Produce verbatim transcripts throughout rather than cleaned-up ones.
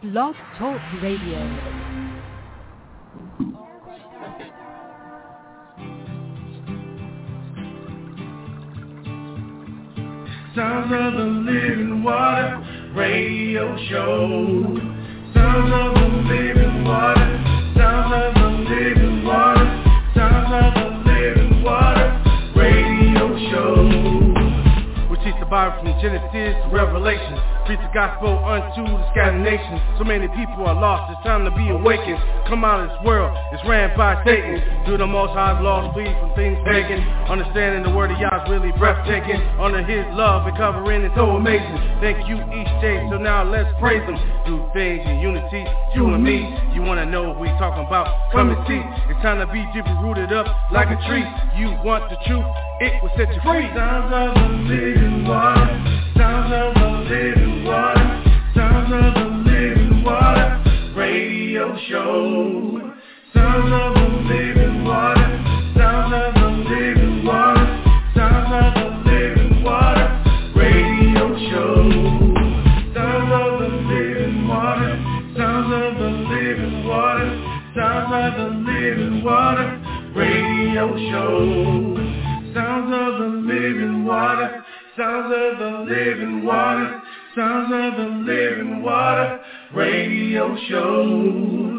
Blog Talk Radio. Sounds of the Living Water Radio Show. Sounds of the Living Water. Sounds of the Living Water. Sounds of the Living Water Radio Show. We teach the Bible from Genesis to Revelation. Preach the gospel unto the scattered nations. So many people are lost, it's time to be awakened. Come out of this world, it's ran by Satan. Do the most high's laws, flee from things pagan. Understanding the word of Yah's really breathtaking. Under his love and covering is so amazing. Thank you each day, so now let's praise him. Do things in unity, you and me. You wanna know what we talking about? Come and see. It's time to be deeply rooted up like a tree. You want the truth, it will set you free. Sounds of the living water. Sounds of the living water. Sounds of the living water radio show. Sounds of the living water. Sounds of the living water. Sounds of the living water radio show. Sounds of the living water. Sounds of the living water. Sounds of the living water radio show. Sounds of the living water. Sounds of the living water. Sounds of the living water radio show.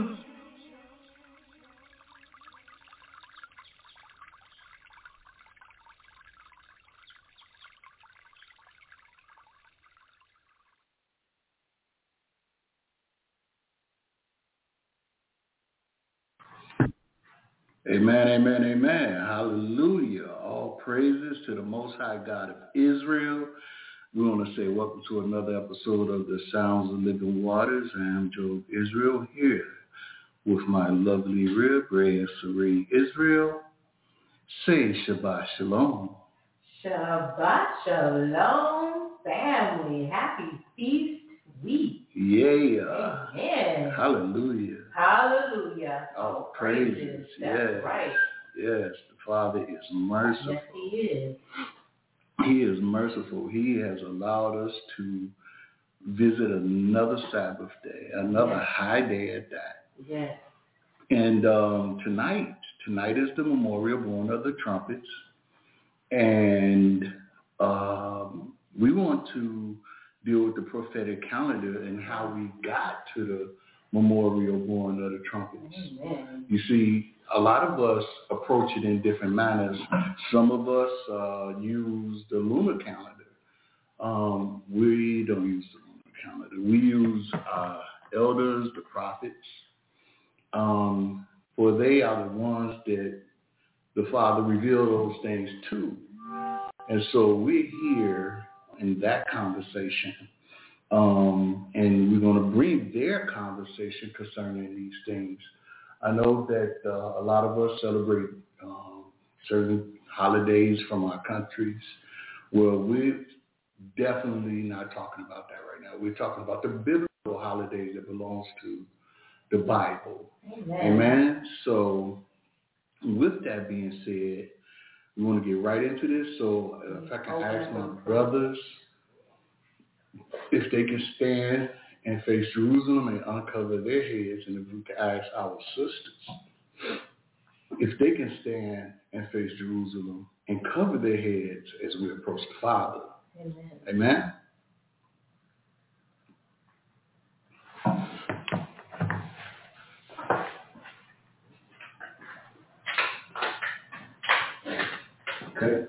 Amen, amen, amen. Hallelujah. All praises to the Most High God of Israel. We want to say welcome to another episode of the Sounds of Living Waters. I am Job Israel here with my lovely rib, Ray Sarie Israel. Say Shabbat Shalom. Shabbat Shalom, family. Happy Feast Week. Yeah. Amen. Hallelujah. Hallelujah. All praises. praises. That's yes. right. Yes, the Father is merciful. Yes, he is. He is merciful. He has allowed us to visit another Sabbath day, another yes. high day at that. Yes. And um, tonight, tonight is the memorial blowing of the trumpets. And um, we want to deal with the prophetic calendar and how we got to the memorial blowing of the trumpets. Amen. You see, a lot of us approach it in different manners. Some of us uh, use the lunar calendar. Um, we don't use the lunar calendar. We use uh, elders, the prophets, um, for they are the ones that the Father revealed those things to. And so we're here in that conversation. Um, and we're going to bring their conversation concerning these things. I know that uh, a lot of us celebrate um, certain holidays from our countries. Well, we're definitely not talking about that right now. We're talking about the biblical holidays that belongs to the Bible. Amen. Amen. So with that being said, we want to get right into this. So uh, if I can ask my brothers if they can stand and face Jerusalem and uncover their heads, and if we can ask our sisters if they can stand and face Jerusalem and cover their heads as we approach the Father. Amen. Amen. Okay.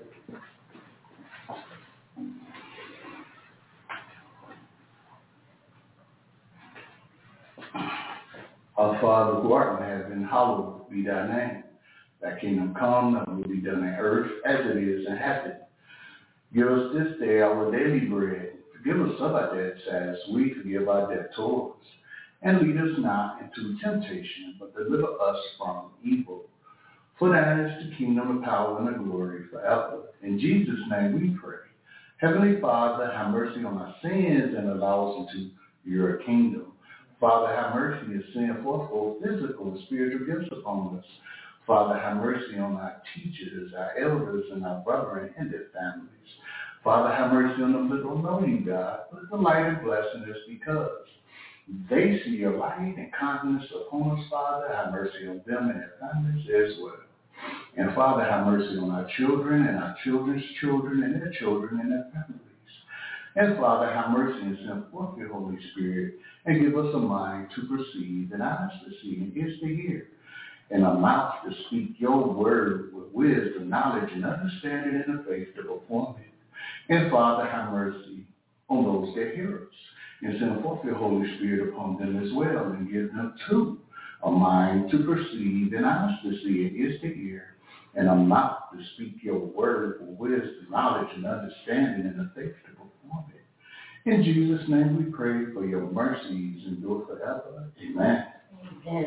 Our Father who art in heaven, hallowed be thy name. Thy kingdom come, thy will be done on earth as it is in heaven. Give us this day our daily bread. Forgive us of our debts as we forgive our debtors. And lead us not into temptation, but deliver us from evil. For thine is the kingdom, the power, and the glory forever. In Jesus' name we pray. Heavenly Father, have mercy on our sins and allow us into your kingdom. Father, have mercy and send forth both physical and spiritual gifts upon us. Father, have mercy on our teachers, our elders, and our brethren and their families. Father, have mercy on them that don't know you, God. But the light and blessing is because they see your light and kindness upon us, Father. Have mercy on them and their families as well. And Father, have mercy on our children and our children's children and their children and their families. And Father, have mercy and send forth your Holy Spirit and give us a mind to perceive and eyes to see and ears to hear and a mouth to speak your word with wisdom, knowledge, and understanding and the faith to perform it. And Father, have mercy on those that hear us and send forth your Holy Spirit upon them as well and give them too a mind to perceive and eyes to see and ears to hear and a mouth to speak your word with wisdom, knowledge, and understanding and the faith to perform it. In Jesus' name we pray for your mercies endure forever. Amen. Amen.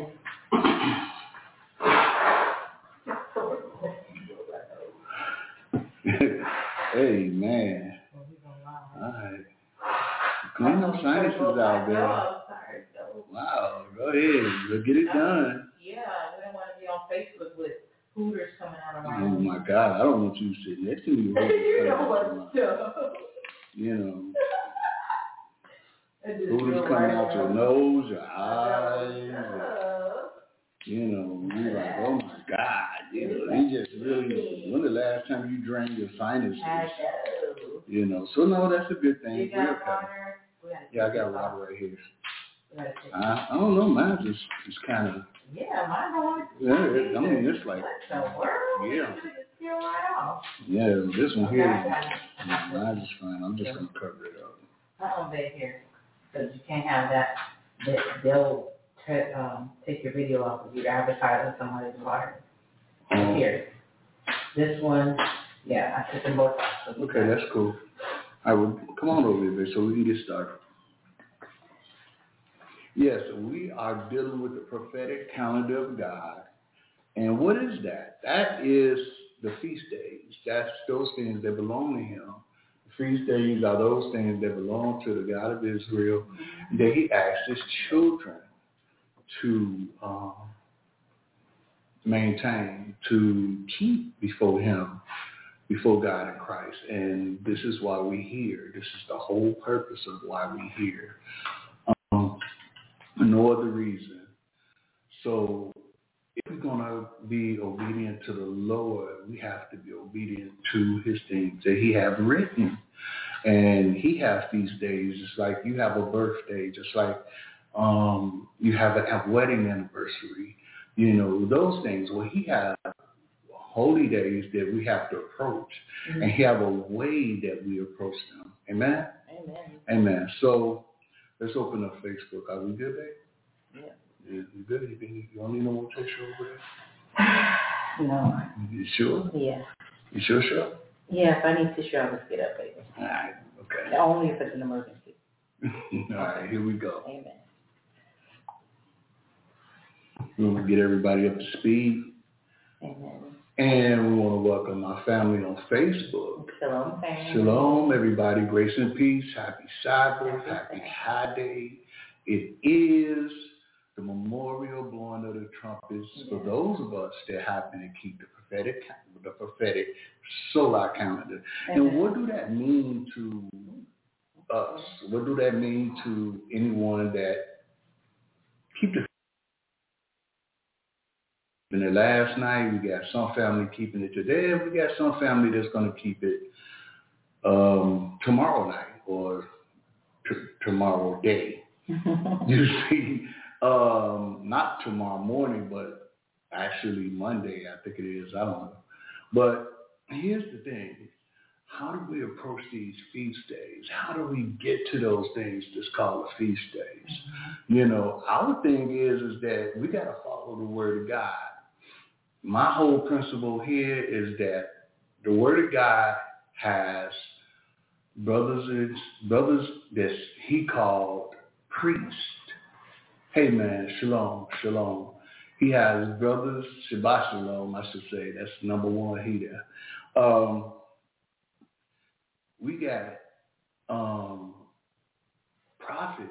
Amen. All right. Clean them sinuses out there. Wow. Go ahead. We'll get it done. Yeah, we don't want to be on Facebook with hooters coming out of our Oh, my God. I don't want you to sit next to me. You know what's up. You know. Hooters coming out your nose, your eyes. You know, you're like, oh, my God. You know, you just really, when the last time you drained your sinuses? You know, so no, that's a good thing. You got okay. water? Yeah, I got water right here. I, I don't know, mine just it's kind of. Yeah, mine don't. Yeah, it, I mean it's like. What the world? Yeah. Just peel right off. Yeah, this one here. Okay, Mine's just fine. I'm just gonna cover it up. I don't bet here, because you can't have that. They, they'll t- um, take your video off if you advertise on somebody's water. Um, Here, this one, yeah, I took them both off. So okay, that's cool. I will come on over here so we can get started. Yes, we are dealing with the prophetic calendar of God. And what is that? That is the feast days. That's those things that belong to him. The feast days are those things that belong to the God of Israel that he asked his children to um, maintain, to keep before him, before God in Christ. And this is why we're here. This is the whole purpose of why we're here. Um, no other reason. So if we're going to be obedient to the Lord, we have to be obedient to his things that he have written. And he has these days, just like you have a birthday, just like um, you have a, a wedding anniversary, you know, those things. Well, he has holy days that we have to approach, mm-hmm. and he have a way that we approach them. Amen? Amen. Amen. So let's open up Facebook. Are we good, babe? Yeah. You good? You, you don't need no more tissue over there? No. You sure? Yeah. You sure, sure? Yeah, if I need tissue, I'll just get up, baby. All right. Okay. Only if it's an emergency. All right, here we go. Amen. We want to get everybody up to speed. Amen. And we want to welcome our family on Facebook. Shalom, family. Shalom, everybody. Grace and peace. Happy Sabbath. Happy High Day. It is the memorial blowing of the trumpets yes. for those of us that happen to keep the prophetic, the prophetic solar calendar. Amen. And what do that mean to us? What do that mean to anyone that keep the in the last night? We got some family keeping it today, and we got some family that's going to keep it um, tomorrow night or t- tomorrow day. You see, um, not tomorrow morning, but actually Monday, I think it is. I don't know. But here's the thing. How do we approach these feast days? How do we get to those things that's called the feast days? Mm-hmm. You know, our thing is, is that we got to follow the word of God. My whole principle here is that the word of God has brothers and brothers that he called priests. Hey man, shalom, shalom. He has brothers, Shabbat shalom, I should say. That's number one here. Um, we got um, prophets,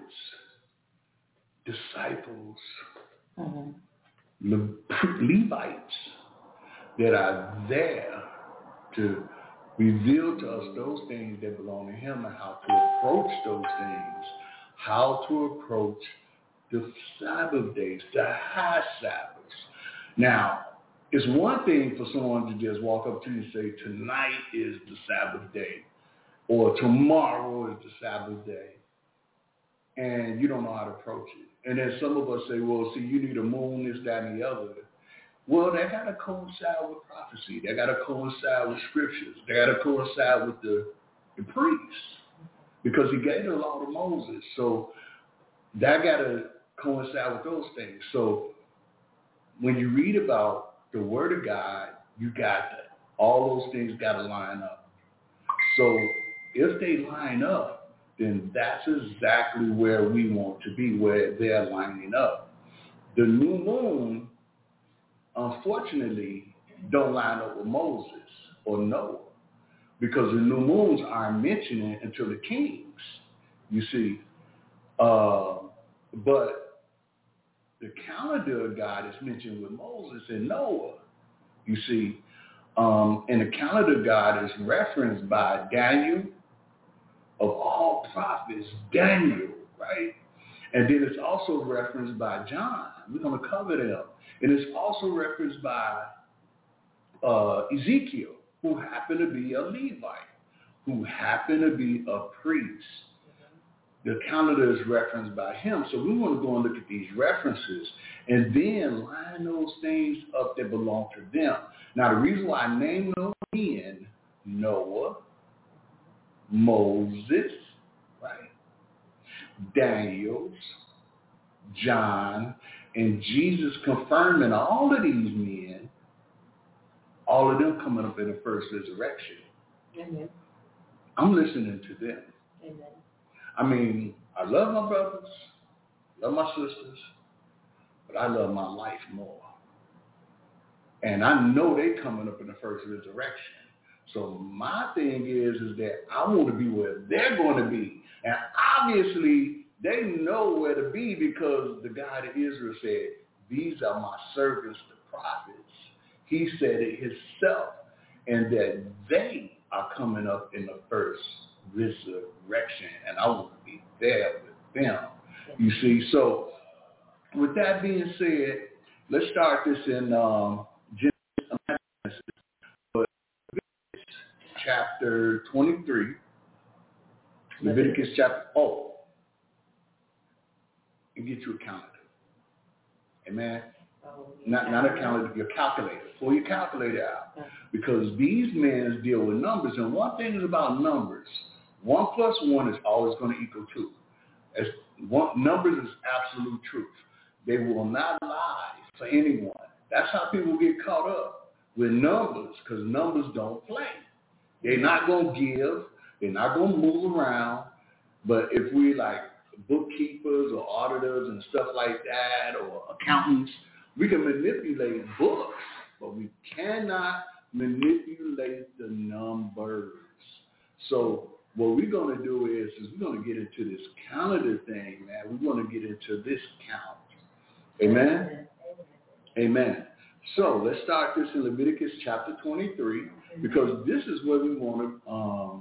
disciples, mm-hmm. Le- Levites that are there to reveal to us those things that belong to him and how to approach those things, how to approach the Sabbath days, the high Sabbaths. Now, it's one thing for someone to just walk up to you and say, tonight is the Sabbath day, or tomorrow is the Sabbath day, and you don't know how to approach it. And then some of us say, well, see, you need a moon, this, that, and the other. Well, that got to coincide with prophecy. That got to coincide with scriptures. They got to coincide with the, the priests, because he gave the law to Moses. So that got to coincide with those things. So when you read about the Word of God, you got that. All those things got to line up. So if they line up, then that's exactly where we want to be, where they're lining up. The new moon, unfortunately, don't line up with Moses or Noah, because the new moons aren't mentioned until the kings, you see. Uh, but the calendar of God is mentioned with Moses and Noah, you see. Um, and the calendar of God is referenced by Daniel, of all prophets, Daniel, right? And then it's also referenced by John. We're going to cover them. And it's also referenced by uh, Ezekiel, who happened to be a Levite, who happened to be a priest. The calendar is referenced by him. So we want to go and look at these references and then line those things up that belong to them. Now, the reason why I named those men, Noah, Moses, right, Daniel, John, and Jesus confirming all of these men, all of them coming up in the first resurrection. Amen. I'm listening to them. Amen. I mean, I love my brothers, love my sisters, but I love my life more. And I know they coming up in the first resurrection. So my thing is, is that I want to be where they're going to be. And obviously, they know where to be, because the God of Israel said, these are my servants, the prophets. He said it himself, and that they are coming up in the first resurrection, and I want to be there with them. You see, so with that being said, let's start this in um, Genesis, chapter twenty-three. Leviticus chapter, oh, and get you a calendar. Amen. Oh, not not a calendar, your calculator. Pull your calculator out. Okay. Because these men deal with numbers, and one thing is about numbers. One plus one is always going to equal two. As one, numbers is absolute truth. They will not lie for anyone. That's how people get caught up with numbers, because numbers don't play. They're not going to give. They're not going to move around. But if we like bookkeepers or auditors and stuff like that, or accountants, we can manipulate books, but we cannot manipulate the numbers. So what we're going to do is, is we're going to get into this calendar thing, man. We're going to get into this count. Amen? Amen. Amen. So let's start this in Leviticus chapter twenty-three, because this is what we want to, um,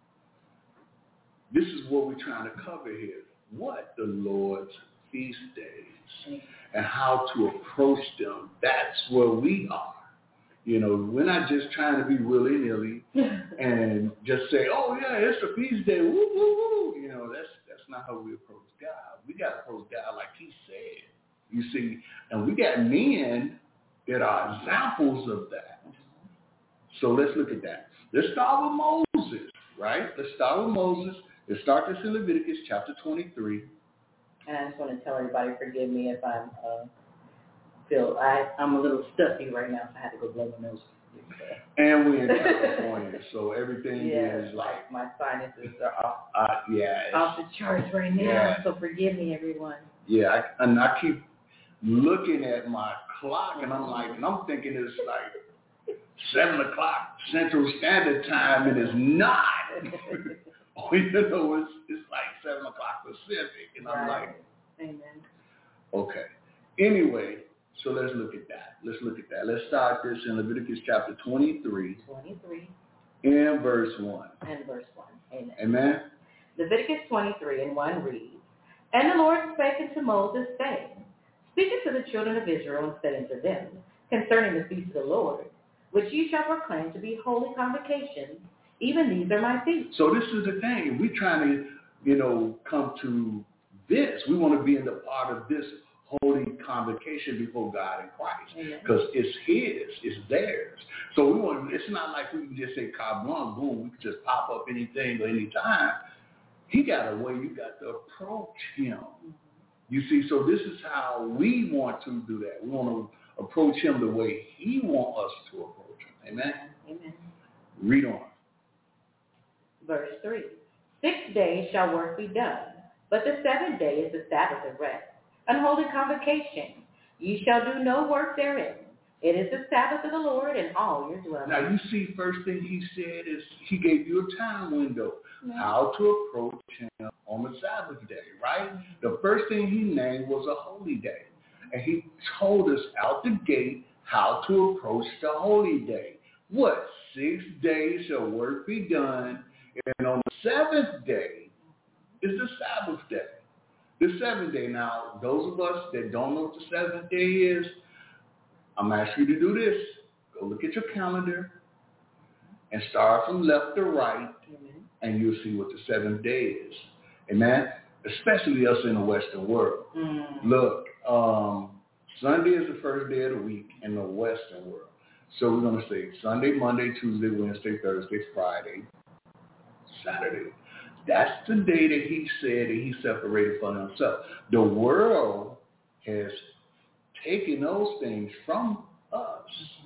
this is what we're trying to cover here. What the Lord's feast days and how to approach them. That's where we are. You know, we're not just trying to be willy-nilly and just say, oh, yeah, it's a feast day, woo, woo, woo. You know, that's that's not how we approach God. We got to approach God like he said, you see. And we got men that are examples of that. So let's look at that. Let's start with Moses, right? Let's start with Moses. Let's start this in Leviticus chapter twenty-three. And I just want to tell everybody, forgive me if I'm uh, feel I I'm a little stuffy right now, so I had to go blow my nose. And we're in California, so everything yeah, is like my sinuses are off. Uh, yeah, off the charts right now. Yeah. So forgive me, everyone. Yeah, I, and I keep looking at my clock, and I'm like, and I'm thinking it's like seven o'clock Central Standard Time, and it's not. Oh, you know, it's it's like seven o'clock Pacific, and I'm right. like, Amen. Okay. Anyway, so let's look at that. Let's look at that. Let's start this in Leviticus chapter twenty-three. Twenty-three. And verse one. And verse one. Amen. Amen. Leviticus twenty-three and one reads, And the Lord spake unto Moses, saying, Speak unto the children of Israel, and say unto them, concerning the feast of the Lord, which ye shall proclaim to be holy convocations, even these are my feasts. So this is the thing. We're trying to, you know, come to this. We want to be in the part of this holy convocation before God in Christ, because it's His, it's theirs. So we want. It's not like we can just say carte blanche, boom. We can just pop up anything or anytime. He got a way. You got to approach Him. You see. So this is how we want to do that. We want to approach Him the way He wants us to approach Him. Amen. Amen. Read on. Verse three. Six days shall work be done, but the seventh day is the Sabbath of rest, an holy convocation. Ye shall do no work therein. It is the Sabbath of the Lord in all your dwellings. Now you see, first thing He said is He gave you a time window, yeah. how to approach Him on the Sabbath day, right? The first thing He named was a holy day. And He told us out the gate how to approach the holy day. What? Six days shall work be done, and on the seventh day is the Sabbath day. The seventh day. Now, those of us that don't know what the seventh day is, I'm asking you to do this. Go look at your calendar and start from left to right, mm-hmm. and you'll see what the seventh day is. Amen? Especially us in the Western world. Mm-hmm. Look, um, Sunday is the first day of the week in the Western world. So we're going to say Sunday, Monday, Tuesday, Wednesday, Thursday, Friday, Saturday. That's the day that He said that He separated for Himself. The world has taken those things from us,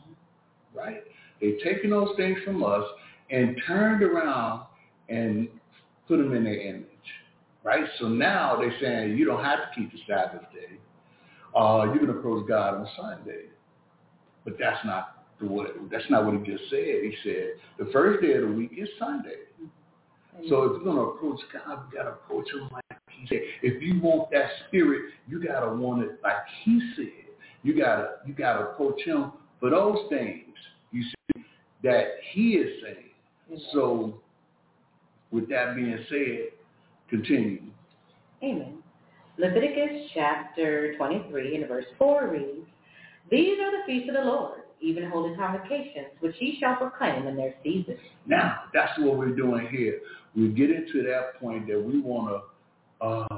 right? They've taken those things from us and turned around and put them in their image, right? So now they're saying you don't have to keep the Sabbath day. Uh, you can approach God on Sunday. But that's not the way, that's not what He just said. He said the first day of the week is Sunday. Mm-hmm. So if you're going to approach God, you got to approach Him like He said. If you want that spirit, you got to want it like He said. You got to you got to approach Him for those things, you see, that He is saying. Mm-hmm. So with that being said, continue. Amen. Leviticus chapter twenty-three and verse four reads, These are the feasts of the Lord, even holy convocations, which ye shall proclaim in their season. Now, that's what we're doing here. We get into that point that we want to, uh,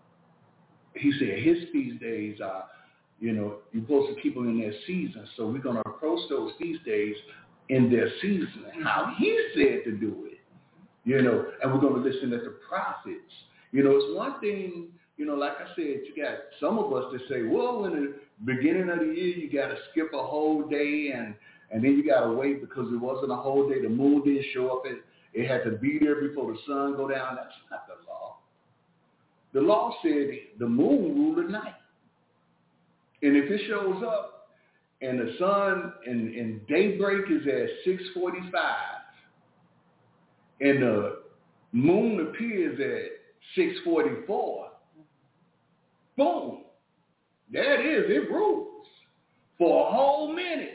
He said His feast days are, you know, you're supposed to keep them in their season. So we're going to approach those feast days in their season, how He said to do it, you know, and we're going to listen to the prophets. You know, it's one thing, you know, like I said, you got some of us that say, well, in the beginning of the year, you got to skip a whole day, and, and then you got to wait because it wasn't a whole day. The moon didn't show up. It, it had to be there before the sun go down. That's not the law. The law said the moon ruled the night. And if it shows up and the sun and, and daybreak is at six forty-five and the moon appears at six forty-four, boom, there it is. It rules for a whole minute.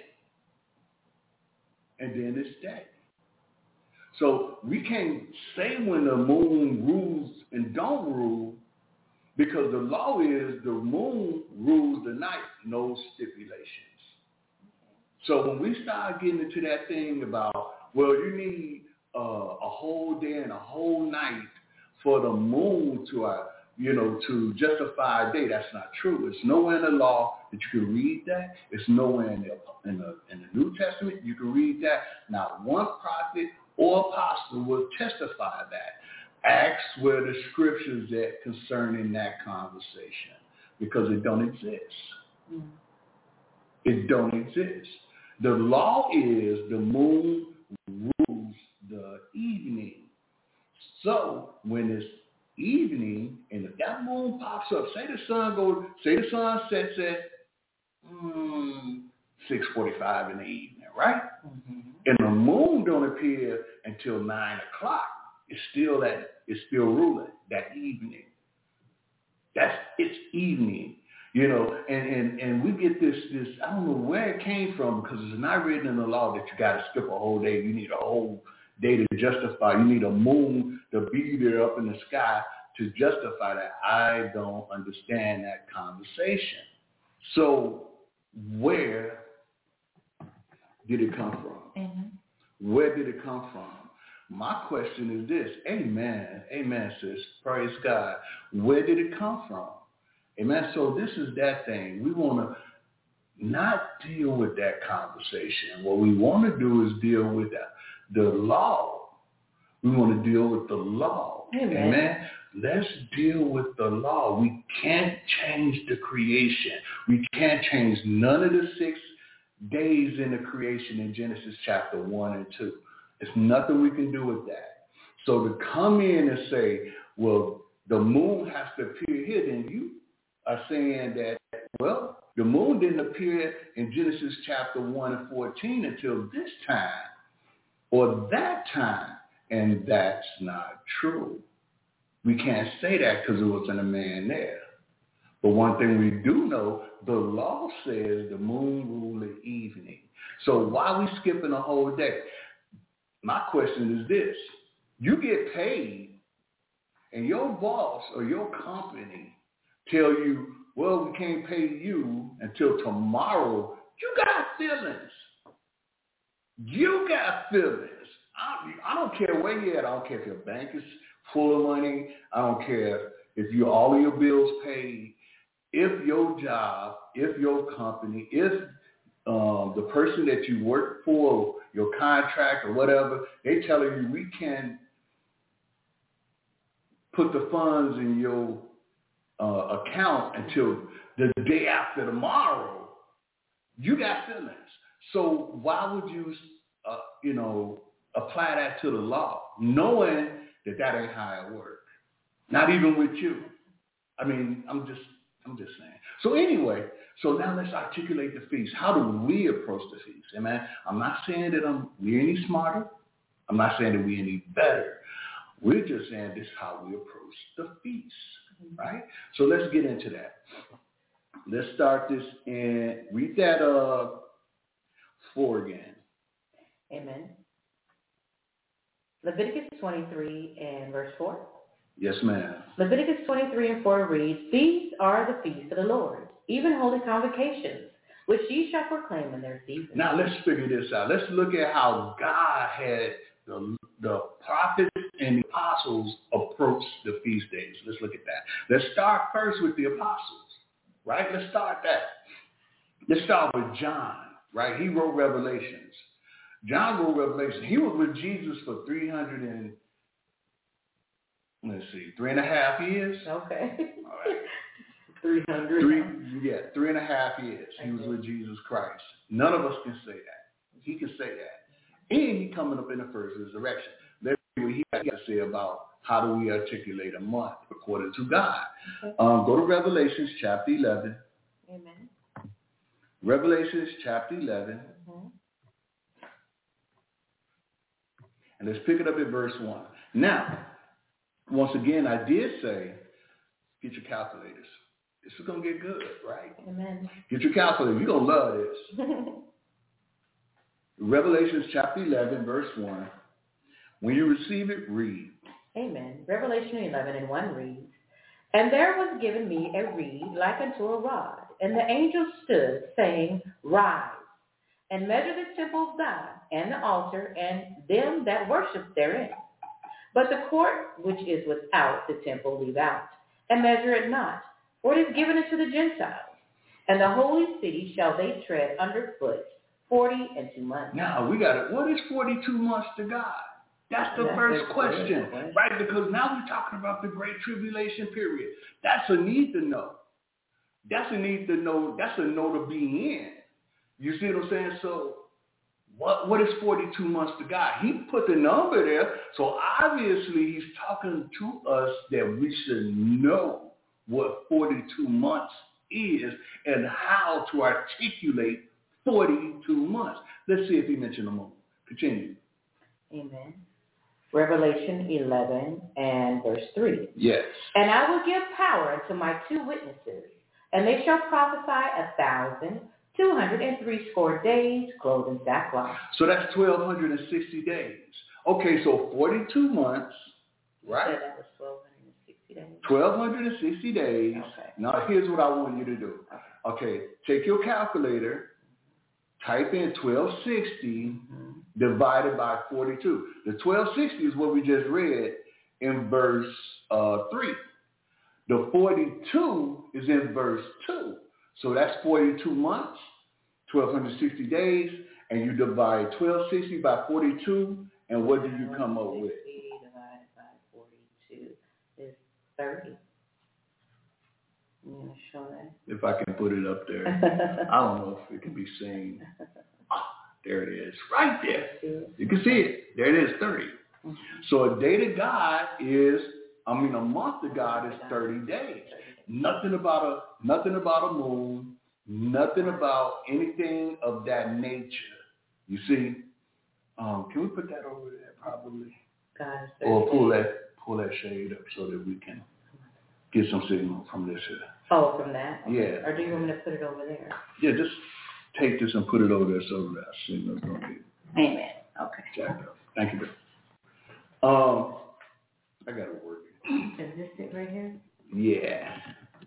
And then it's day. So we can't say when the moon rules and don't rule, because the law is the moon rules the night, no stipulations. So when we start getting into that thing about, well, you need uh, a whole day and a whole night for the moon to, uh, you know, to justify a day, that's not true. It's nowhere in the law that you can read that. It's nowhere in the, in the, in the New Testament you can read that. Not one prophet or apostle will testify that. Ask where the scriptures at concerning that conversation, because it don't exist. Mm. It don't exist. The law is the moon rules the evening. So when it's evening and if that moon pops up, say the sun goes, say the sun sets at mm, six forty-five in the evening, right? Mm-hmm. And the moon don't appear until nine o'clock. It's still that it's still ruling that evening. That's it's evening, you know, and, and, and we get this this I don't know where it came from, because it's not written in the law that you got to skip a whole day. You need a whole day to justify. You need a moon to be there up in the sky to justify that. I don't understand that conversation. So where did it come from? Mm-hmm. Where did it come from? My question is this. Amen. Amen, sis. Praise God. Where did it come from? Amen. So this is that thing. We want to not deal with that conversation. What we want to do is deal with the, the law. We want to deal with the law. Amen. Amen. Let's deal with the law. We can't change the creation. We can't change none of the six days in the creation in Genesis chapter one and two. There's nothing we can do with that. So to come in and say, well, the moon has to appear here, then you are saying that, well, the moon didn't appear in Genesis chapter one and fourteen until this time or that time. And that's not true. We can't say that because there wasn't a man there. But one thing we do know, the law says the moon rule the evening. So why are we skipping a whole day? My question is this. You get paid and your boss or your company tell you, well, we can't pay you until tomorrow. You got feelings. You got feelings. I, I don't care where you're at. I don't care if your bank is full of money. I don't care if you all of your bills paid. If your job, if your company, if um, the person that you work for, your contract or whatever, they telling you we can put the funds in your uh, account until the day after tomorrow, you got feelings. So why would you, uh, you know, apply that to the law, knowing that that ain't how it works? Not even with you. I mean, I'm just, I'm just saying. So anyway, so now let's articulate the feast. How do we approach the feast? Amen. I'm not saying that I'm, we're any smarter. I'm not saying that we're any better. We're just saying this is how we approach the feast, right? So let's get into that. Let's start this and read that uh, four again. Amen. Leviticus twenty-three and verse four. Yes, ma'am. Leviticus twenty-three and four reads, These are the feasts of the Lord, even holy convocations, which ye shall proclaim in their season. Now let's figure this out. Let's look at how God had the, the prophets and the apostles approach the feast days. Let's look at that. Let's start first with the apostles, right? Let's start that. Let's start with John, right? He wrote Revelations. John wrote Revelation. He was with Jesus for three hundred and, let's see, three and a half years. Okay. All right. three hundred. Three, yeah, three and a half years. He was with Jesus Christ. None of us can say that. He can say that. And he coming up in the first resurrection. Let's see what he has to say about how do we articulate a month according to God. Okay. Um, go to Revelations chapter eleven. Amen. Revelations chapter eleven. Mm-hmm. And let's pick it up at verse one. Now, once again, I did say, get your calculators. This is going to get good, right? Amen. Get your calculator. You're going to love this. Revelations chapter eleven, verse one. When you receive it, read. Amen. Revelation eleven and one reads, And there was given me a reed like unto a rod, and the angel stood, saying, Rise, and measure the temple of God, and the altar, and them that worship therein. But the court which is without the temple leave out, and measure it not, for it is given unto the Gentiles. And the holy city shall they tread under foot forty and two months. Now, we got it. What is forty-two months to God? That's the That's first question, question, right? Because now we're talking about the Great Tribulation period. That's a need to know. That's a need to know. That's a know to be in. You see what I'm saying? So what what is forty-two months to God? He put the number there. So obviously he's talking to us that we should know what forty-two months is and how to articulate forty-two months. Let's see if he mentioned a moon. Continue. Amen. Revelation eleven and verse three. Yes. And I will give power unto my two witnesses, and they shall prophesy a thousand two hundred and three score days, clothed in sackcloth. So that's twelve sixty days. Okay, so forty-two months, right? So that was twelve sixty sixty days. twelve sixty days. Okay. Now, here's what I want you to do. Okay, okay take your calculator, type in twelve sixty mm-hmm. divided by forty-two. The twelve sixty is what we just read in verse uh, three. The forty-two is in verse two. So that's forty-two months, twelve sixty days, and you divide twelve sixty by forty-two, and what do you come up with? Divided by forty-two is thirty. You want to show that? If I can put it up there. I don't know if it can be seen. Oh, there it is. Right there. You can see it. There it is, thirty. Mm-hmm. So a day to God is, I mean, a month to God is thirty days. Nothing about a, nothing about a moon, nothing about anything of that nature. You see? Um, can we put that over there probably? God is or pull that, pull that shade up so that we can get some signal from this here. Oh, from that? Okay. Yeah. Or do you want me to put it over there? Yeah, just take this and put it over there so that signal's going to be Amen. Okay. jacked up. Thank you, Bill. Um, I got to work it. Is this it right here? Yeah.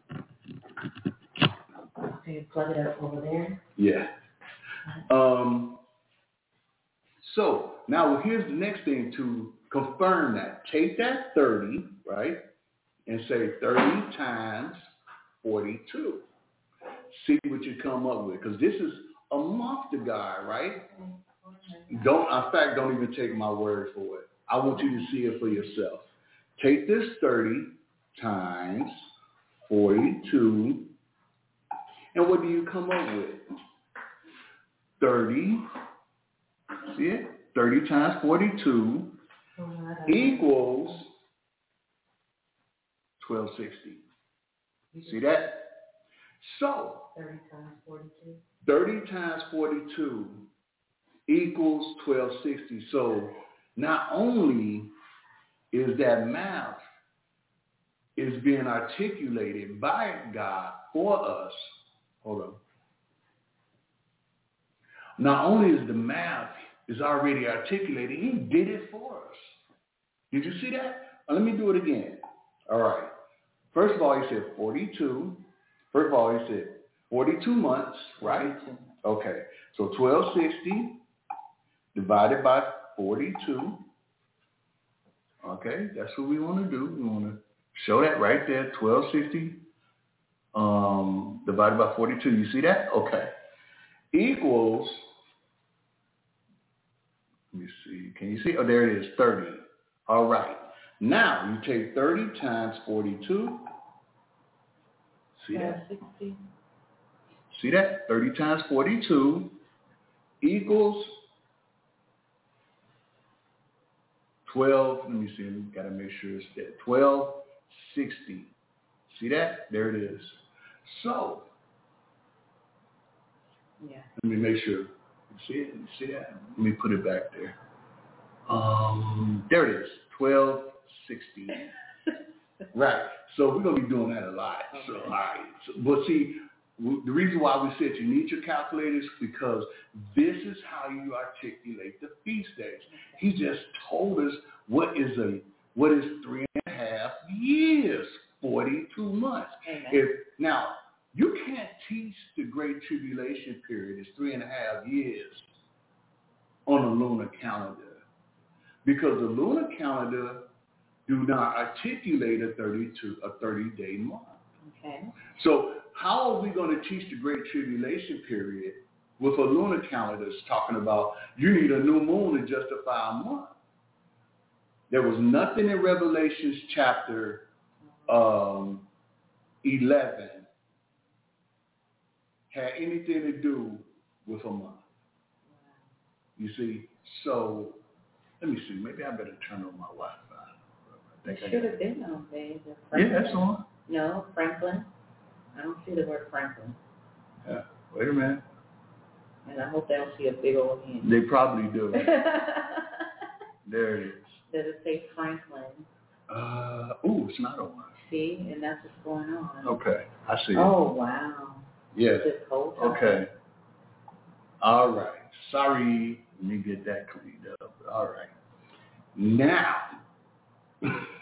So you plug it up over there? Yeah. Um. So now here's the next thing to confirm that. Take that thirty, right, and say thirty times forty-two. See what you come up with, because this is a month to God, right? Don't, in fact, don't even take my word for it. I want you to see it for yourself. Take this thirty times forty-two, and what do you come up with? thirty, see it? thirty times forty-two equals twelve sixty. See that? So, thirty times forty-two. thirty times forty-two equals twelve sixty. So, not only is that math is being articulated by God for us, hold on. Not only is the math is already articulated, he did it for us. Did you see that? Now, let me do it again. All right. First of all, he said forty-two. First of all, he said forty-two months, right? Okay. So twelve sixty divided by forty-two. Okay, that's what we want to do. We want to show that right there, twelve sixty um, divided by forty-two. You see that? Okay. Equals, let me see. Can you see? Oh, there it is, thirty. All right. Now, you take thirty times forty-two. See that? See that? thirty times forty-two equals twelve. Let me see. We've got to make sure it's that. twelve sixty. See that? There it is. So, yeah. Let me make sure. You see it? You see that? Let me put it back there. Um, there it is. twelve sixty. Right. So we're going to be doing that a lot. Okay. So, all right. So, but see, w- the reason why we said you need your calculators because this is how you articulate the feast days. Okay. He just told us what is a what is three and a half years, forty-two months. Amen. If now you can't teach the Great Tribulation period is three and a half years on a lunar calendar because the lunar calendar do not articulate a thirty-two, a thirty-day month. Okay. So how are we going to teach the Great Tribulation period with a lunar calendar that's talking about you need a new moon to justify a month? There was nothing in Revelations chapter um, eleven had anything to do with a month. You see? So let me see. Maybe I better turn on my Wi-Fi. It should have been on there. Yeah, that's on. No, Franklin. I don't see the word Franklin. Yeah. Wait a minute. And I hope they don't see a big old hand. They probably do. There it is. Does it say Franklin? Uh, ooh, it's not on. See, and that's what's going on. Okay, I see. Oh, wow. Yes. This whole time. Okay. All right. Sorry. Let me get that cleaned up. All right. Now.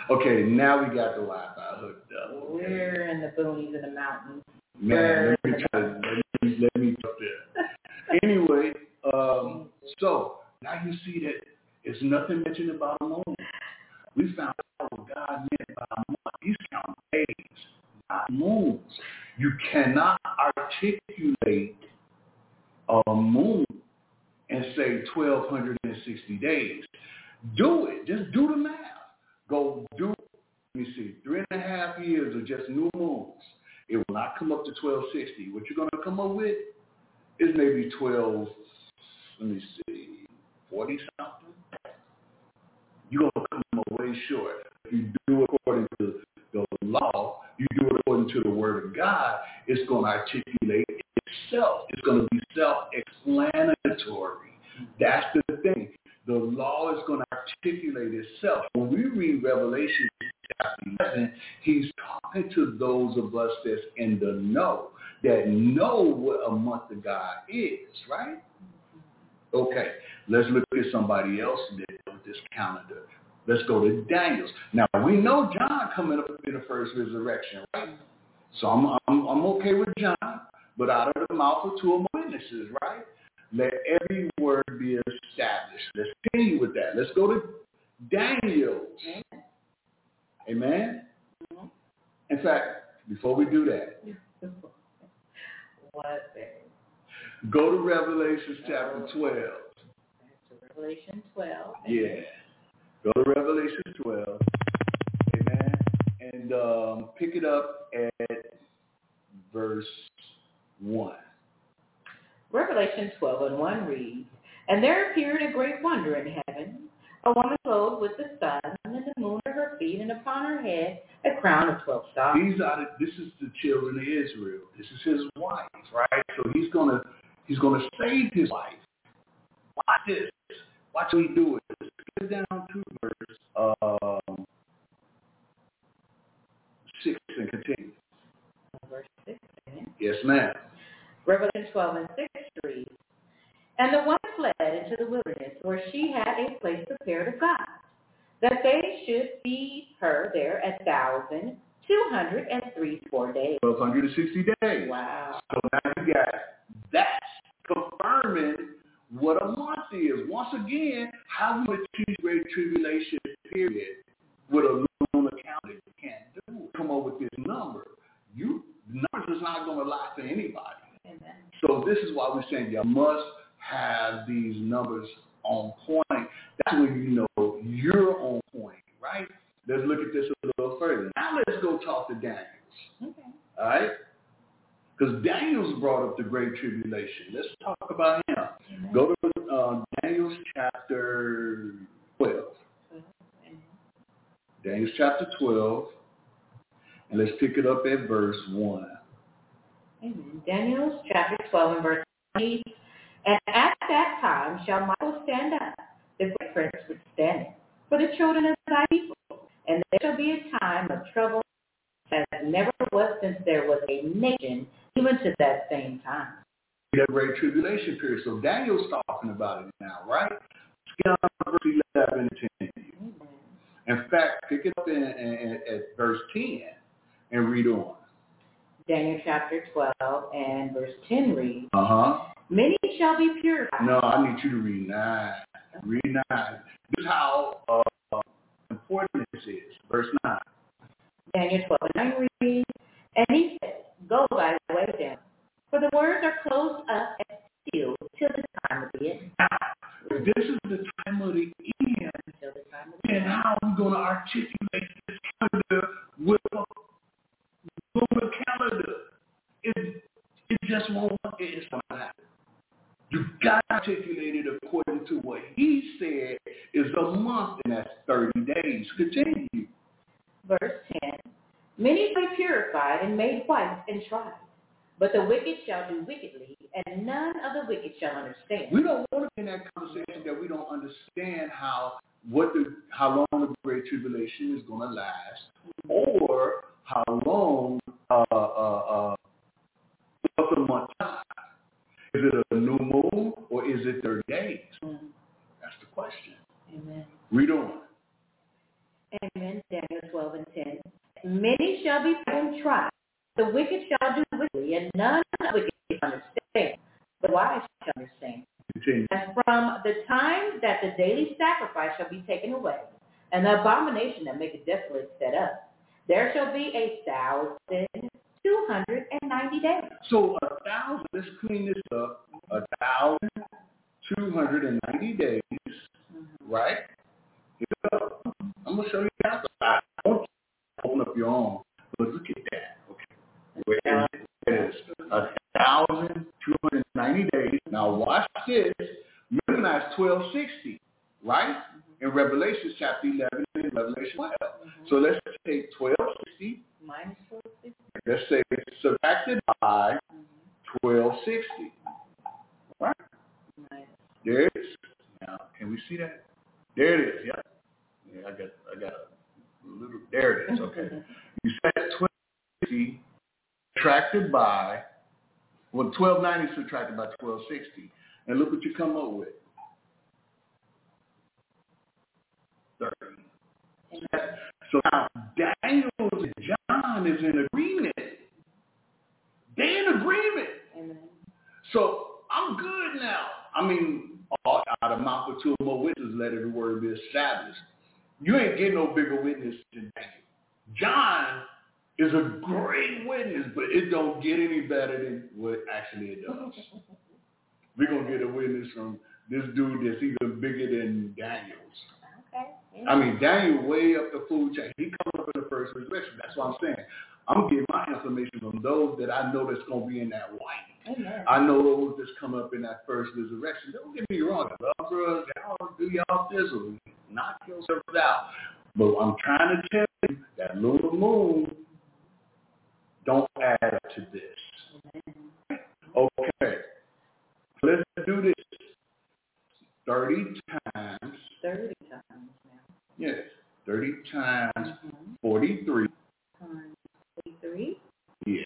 Okay, now we got the Wi-Fi hooked up. Okay. We're in the boonies and the mountains. Man, let me try to, let me, let me up there. Anyway, um, so now you see that it's nothing mentioned about a moon. We found out what God meant by a month. He's counting days, not moons. You cannot articulate a moon and say twelve sixty days. Do it. Just do the math. Go do, let me see, three and a half years of just new moons. It will not come up to twelve sixty. What you're going to come up with is maybe twelve, let me see, forty something. You're going to come up way short. If you do it according to the law, you do it according to the word of God, it's going to articulate itself. It's going to be self-explanatory. That's the thing. The law is going to articulate itself. When we read Revelation chapter eleven, he's talking to those of us that's in the know, that know what a month of God is, right? Okay, let's look at somebody else with this calendar. Let's go to Daniel's. Now, we know John coming up in the first resurrection, right? So I'm, I'm, I'm okay with John, but out of the mouth of two or more witnesses, right? Let every word be established. Let's continue with that. Let's go to Daniel's. Amen? Mm-hmm. In fact, before we do that, what? Go to Revelation chapter twelve. Revelation twelve. Yeah. Go to Revelation twelve. Amen. And um, pick it up at verse one. Revelation twelve and one reads, "And there appeared a great wonder in heaven, a woman clothed with the sun and the moon at her feet, and upon her head a crown of twelve stars." These are the, this is the children of Israel. This is his wife, right? So he's gonna he's gonna save his wife. Watch this. Watch what he do it. Let's get down to verse um, six and continue. Verse six. Yes, ma'am. Revelation twelve and six reads, "And the woman fled into the wilderness, where she had a place prepared of God, that they should feed her there a thousand two hundred and three score days." twelve sixty days. Wow. So now you got that confirming what a month is. Once again, how we achieve great tribulation period with a lunar calendar, you can't do it. Come up with this number. You numbers is not going to lie to anybody. Amen. So this is why we're saying you must have these numbers on point. That's when you know you're on point, right? Let's look at this a little further. Now let's go talk to Daniel. Okay. All right? Because Daniel's brought up the Great Tribulation. Let's talk about him. Amen. Go to uh, Daniel's chapter twelve. Amen. Daniel's chapter twelve. And let's pick it up at verse one. Amen. Daniel's chapter twelve and verse one. "And at that time shall Michael stand up, the great prince which standeth for the children of thy people. And there shall be a time of trouble as never was since there was a nation, even to that same time." The Great Tribulation period. So Daniel's talking about it now, right? Skip on verse eleven and ten. Mm-hmm. In fact, pick it up in, in, at verse ten and read on. Daniel chapter twelve and verse ten reads, Uh-huh. "Many shall be purified." No, I need you to read nine. Read nine. This is how uh, important this is. Verse nine. Daniel twelve and nine reads, "And he said, Go thy way down, for the words are closed up and sealed till the time of the end." This is the time of the end. Till the time of the end. And how are we going to articulate this calendar with a lunar calendar? It, it just won't work. It's going to happen. You got to articulate it according to what he said is a month, and that's thirty days. Continue. Verse ten, "Many shall be purified and made white and tried, but the wicked shall do wickedly, and none of the wicked shall understand." We don't want to be in that conversation that we don't understand how what the how long the Great Tribulation is going to last, or how long uh, uh, uh, what's a month time. Is it a new moon or is it thirty days? Mm-hmm. That's the question. Amen. Read on. Amen. Daniel shall do wickedly, and none of the wicked shall understand, but wise shall understand. Continue. And from the time that the daily sacrifice shall be taken away, and the abomination that maketh desolate set up, there shall be a thousand two hundred and ninety days. So a thousand, let's clean this up, a thousand two hundred and ninety days, mm-hmm. right? Yeah. I'm going to show you how. I don't open up your own, but look at that. Okay. Where it is a thousand two hundred and ninety days. Now watch this. Remember now it's twelve sixty, right? Mm-hmm. In Revelation chapter eleven and Revelation twelve. Mm-hmm. So let's take twelve sixty. Minus twelve sixty. Let's say subtracted by twelve sixty. Right? Nice. There it is. Now, can we see that? There it is. Yeah. Yeah, I got, I got a little. There it is. Okay. You said twelve sixty subtracted by, well, twelve ninety subtracted by twelve sixty, and look what you come up with. thirty. So now Daniel and John is in agreement. They're in agreement. Amen. So I'm good now. I mean, out of mouth of two or more witnesses, let every word be established. You ain't getting no bigger witness than Daniel. John is a great witness, but it don't get any better than what actually it does. We're going to get a witness from this dude that's even bigger than Daniel's. Okay. I mean, Daniel way up the food chain. He comes up in the first resurrection. That's what I'm saying. I'm getting my information from those that I know that's going to be in that white. Amen. I know those that's come up in that first resurrection. Don't get me wrong. I love brothers. Y'all do y'all fizzle. Knock yourselves out. But I'm trying to tell you that lunar moon don't add to this. Amen. Okay. Let's do this. thirty times. thirty times now. Yes. thirty times mm-hmm. forty-three. Times forty-three? Yeah.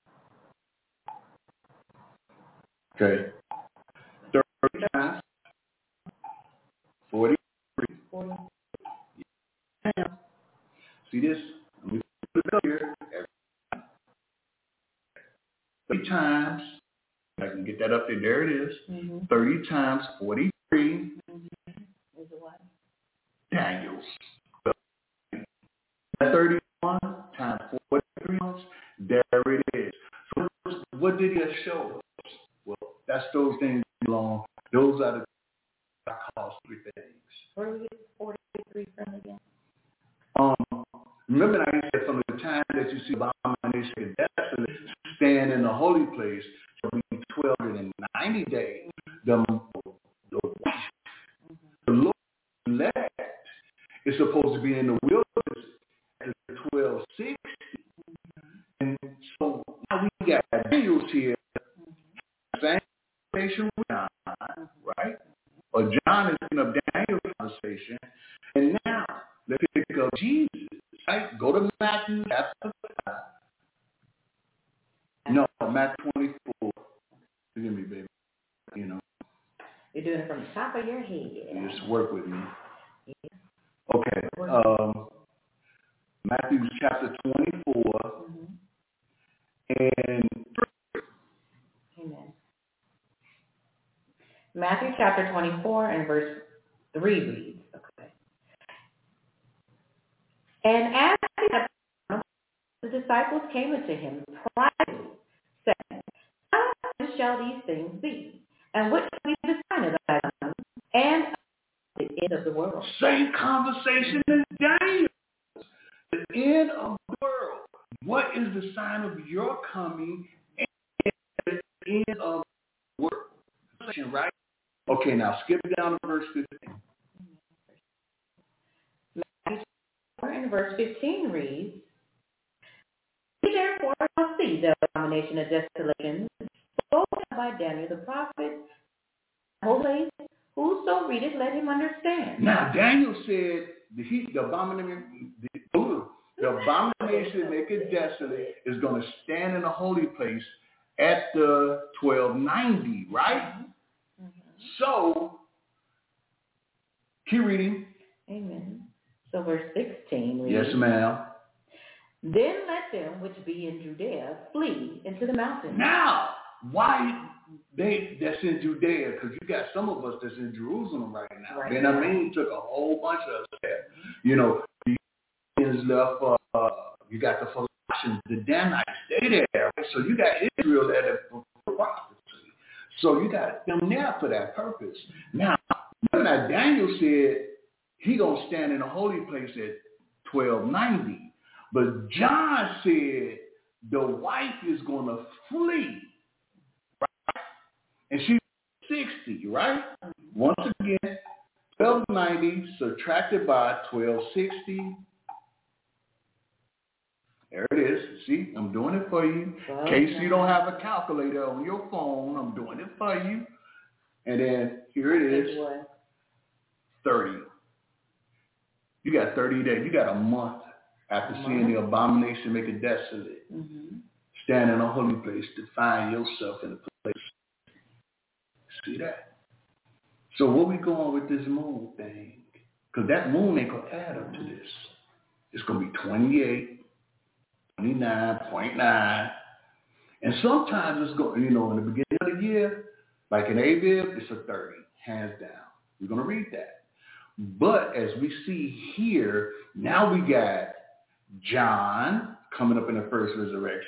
Okay. thirty times forty-three. forty. Yeah. See this? Let me put it up here. thirty times. I can get that up there. There it is. Mm-hmm. thirty times forty-three. Mm-hmm. Is it what? Daniels. thirty-one times forty-three months. There it is. So what did it show us? Well, that's those things belong. Those are the I call three things. Where do we get forty-three from again? Um, remember I said from the time that you see abomination desolate stand in the holy place for twelve ninety days. The, the, the Lord elect is supposed to be in the wilderness at twelve sixty. And so now we got Daniel's here, same conversation with John, right? Or John is in a Daniel conversation. And now let's pick up Jesus, right? Go to Matthew chapter five. No, Matthew twenty-four. Forgive me, baby. You know. You're doing it from the top of your head. You just work with me. Yeah. Okay. Um, Matthew chapter twenty-four. Mm-hmm. And Amen. Matthew chapter twenty-four and verse three reads, okay. And as the disciples came unto him privately, saying, how shall these things be? And what shall be the sign of thy coming and of the end of the world? Same conversation as Daniel. The end of the world. What is the sign of your coming and the end of the world? Right? Okay, now skip down to verse fifteen. Matthew four and verse fifteen reads, we therefore shall see the abomination of desolation spoken by Daniel the prophet, holy, whoso readeth, let him understand. Now Daniel said the heat, the abomination, the, the abomination make it desolate is going to stand in the holy place at the twelve ninety, right? Mm-hmm. So, keep reading. Amen. So verse sixteen reads, yes, ma'am. Then let them which be in Judea flee into the mountains. Now, why they that's in Judea? Because you got some of us that's in Jerusalem right now. Right Ben now. Amin took a whole bunch of us there. You know, the Israelites left. Uh, you got the Philistines, the Danites. They there. So you got Israel there for prophecy. So you got them there for that purpose. Now, now Daniel said he gonna stand in the holy place at twelve ninety. But John said the wife is going to flee, right? And she's sixty, right? Once again, twelve ninety subtracted by twelve sixty. There it is. See, I'm doing it for you. In case you don't have a calculator on your phone, I'm doing it for you. And then here it is, thirty. You got thirty days. You got a month. After uh-huh. seeing the abomination make it desolate, mm-hmm. stand in a holy place to find yourself in a place. See that? So where we going with this moon thing? Because that moon ain't going to add up to this. It's going to be twenty-eight, twenty-nine point nine. And sometimes it's going, you know, in the beginning of the year, like in Abib, it's a thirty, hands down. We're going to read that. But as we see here, now we got John coming up in the first resurrection.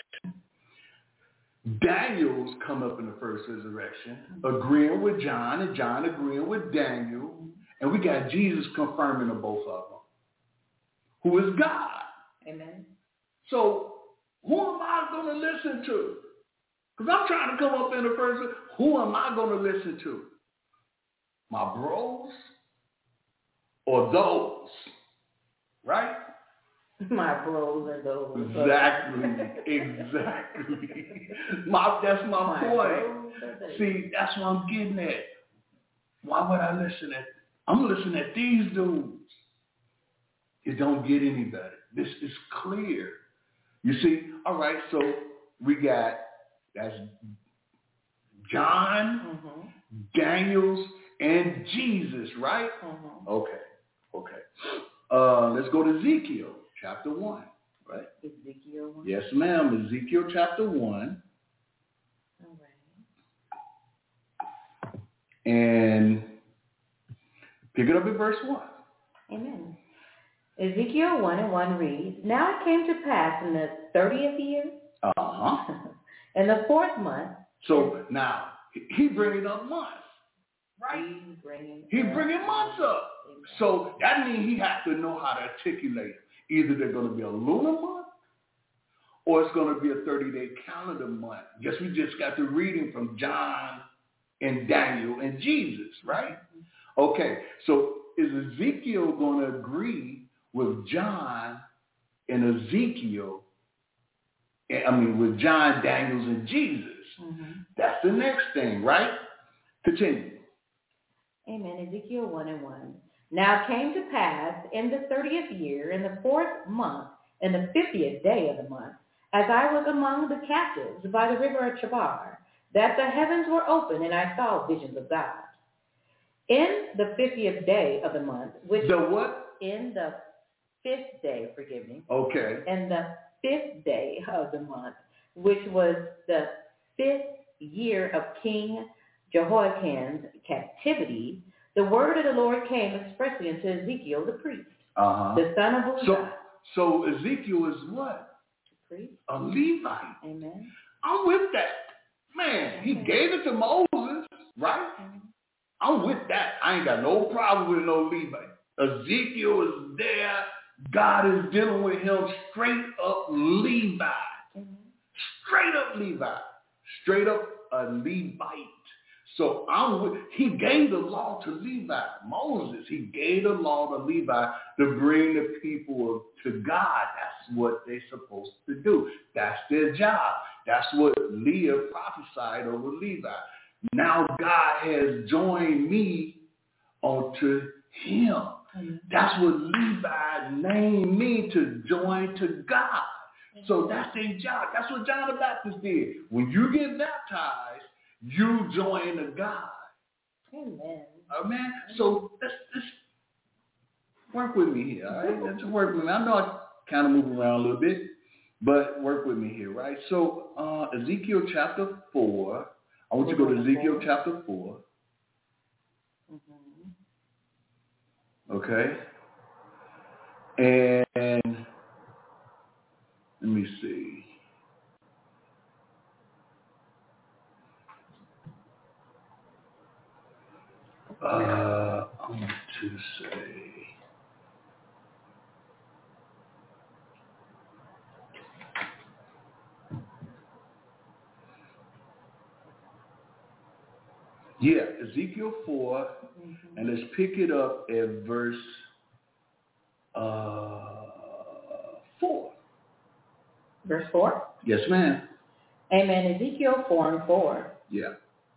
Daniel's coming up in the first resurrection, agreeing with John, and John agreeing with Daniel. And we got Jesus confirming the both of them, who is God. Amen. So who am I going to listen to? Because I'm trying to come up in the first. Who am I going to listen to? My bros or those? Right? My bros are those. Exactly, exactly. My, that's my, my point. See, that's what I'm getting at. Why would I listen at? I'm listening at these dudes. It don't get any better. This is clear. You see, all right. So we got that's John, mm-hmm. Daniel's, and Jesus, right? Mm-hmm. Okay, okay. Uh, let's go to Ezekiel. Chapter one, right? Ezekiel one? Yes, ma'am. Ezekiel chapter one. All right. And pick it up at verse one. Amen. Ezekiel one and one reads, Now it came to pass in the thirtieth year, uh-huh. in the fourth month. So now, he bringing up months, right? He's bringing, he bringing months up. Amen. So that means he has to know how to articulate it. Either they're going to be a lunar month or it's going to be a thirty-day calendar month. Guess we just got the reading from John and Daniel and Jesus, right? Okay, so is Ezekiel going to agree with John and Ezekiel, I mean with John, Daniels, and Jesus? Mm-hmm. That's the next thing, right? Continue. Amen. Ezekiel one and one. Now it came to pass in the thirtieth year, in the fourth month, in the fiftieth day of the month, as I was among the captives by the river of Chebar, that the heavens were open, and I saw visions of God. In the fiftieth day of the month, which the what? In the fifth day, forgive me. Okay. In the fifth day of the month, which was the fifth year of King Jehoiakim's captivity, the word of the Lord came expressly unto Ezekiel the priest, uh-huh. the son of Uzziah. So, so Ezekiel is what? The priest. A Levite. Amen. I'm with that. Man, he okay. gave it to Moses, right? Mm-hmm. I'm with that. I ain't got no problem with no Levite. Ezekiel is there. God is dealing with him straight up Levi. Mm-hmm. Straight up Levi. Straight up a Levite. So I'm with, he gave the law to Levi. Moses, he gave the law to Levi to bring the people to God. That's what they're supposed to do. That's their job. That's what Leah prophesied over Levi. Now God has joined me onto him. Mm-hmm. That's what Levi named me, to join to God. Mm-hmm. So that's their job. That's what John the Baptist did. When you get baptized, you join to God. Amen. Amen. So let's, let's work with me here. All right? Let's work with me. I know I kind of move around a little bit. But work with me here, right? So uh, Ezekiel chapter four. I want you to go to Ezekiel chapter four. Mm-hmm. Okay. And let me see. Uh, I want to say. Yeah, Ezekiel four, mm-hmm. and let's pick it up at verse uh, four. Verse four? Yes, ma'am. Amen. Ezekiel four and four. Yeah.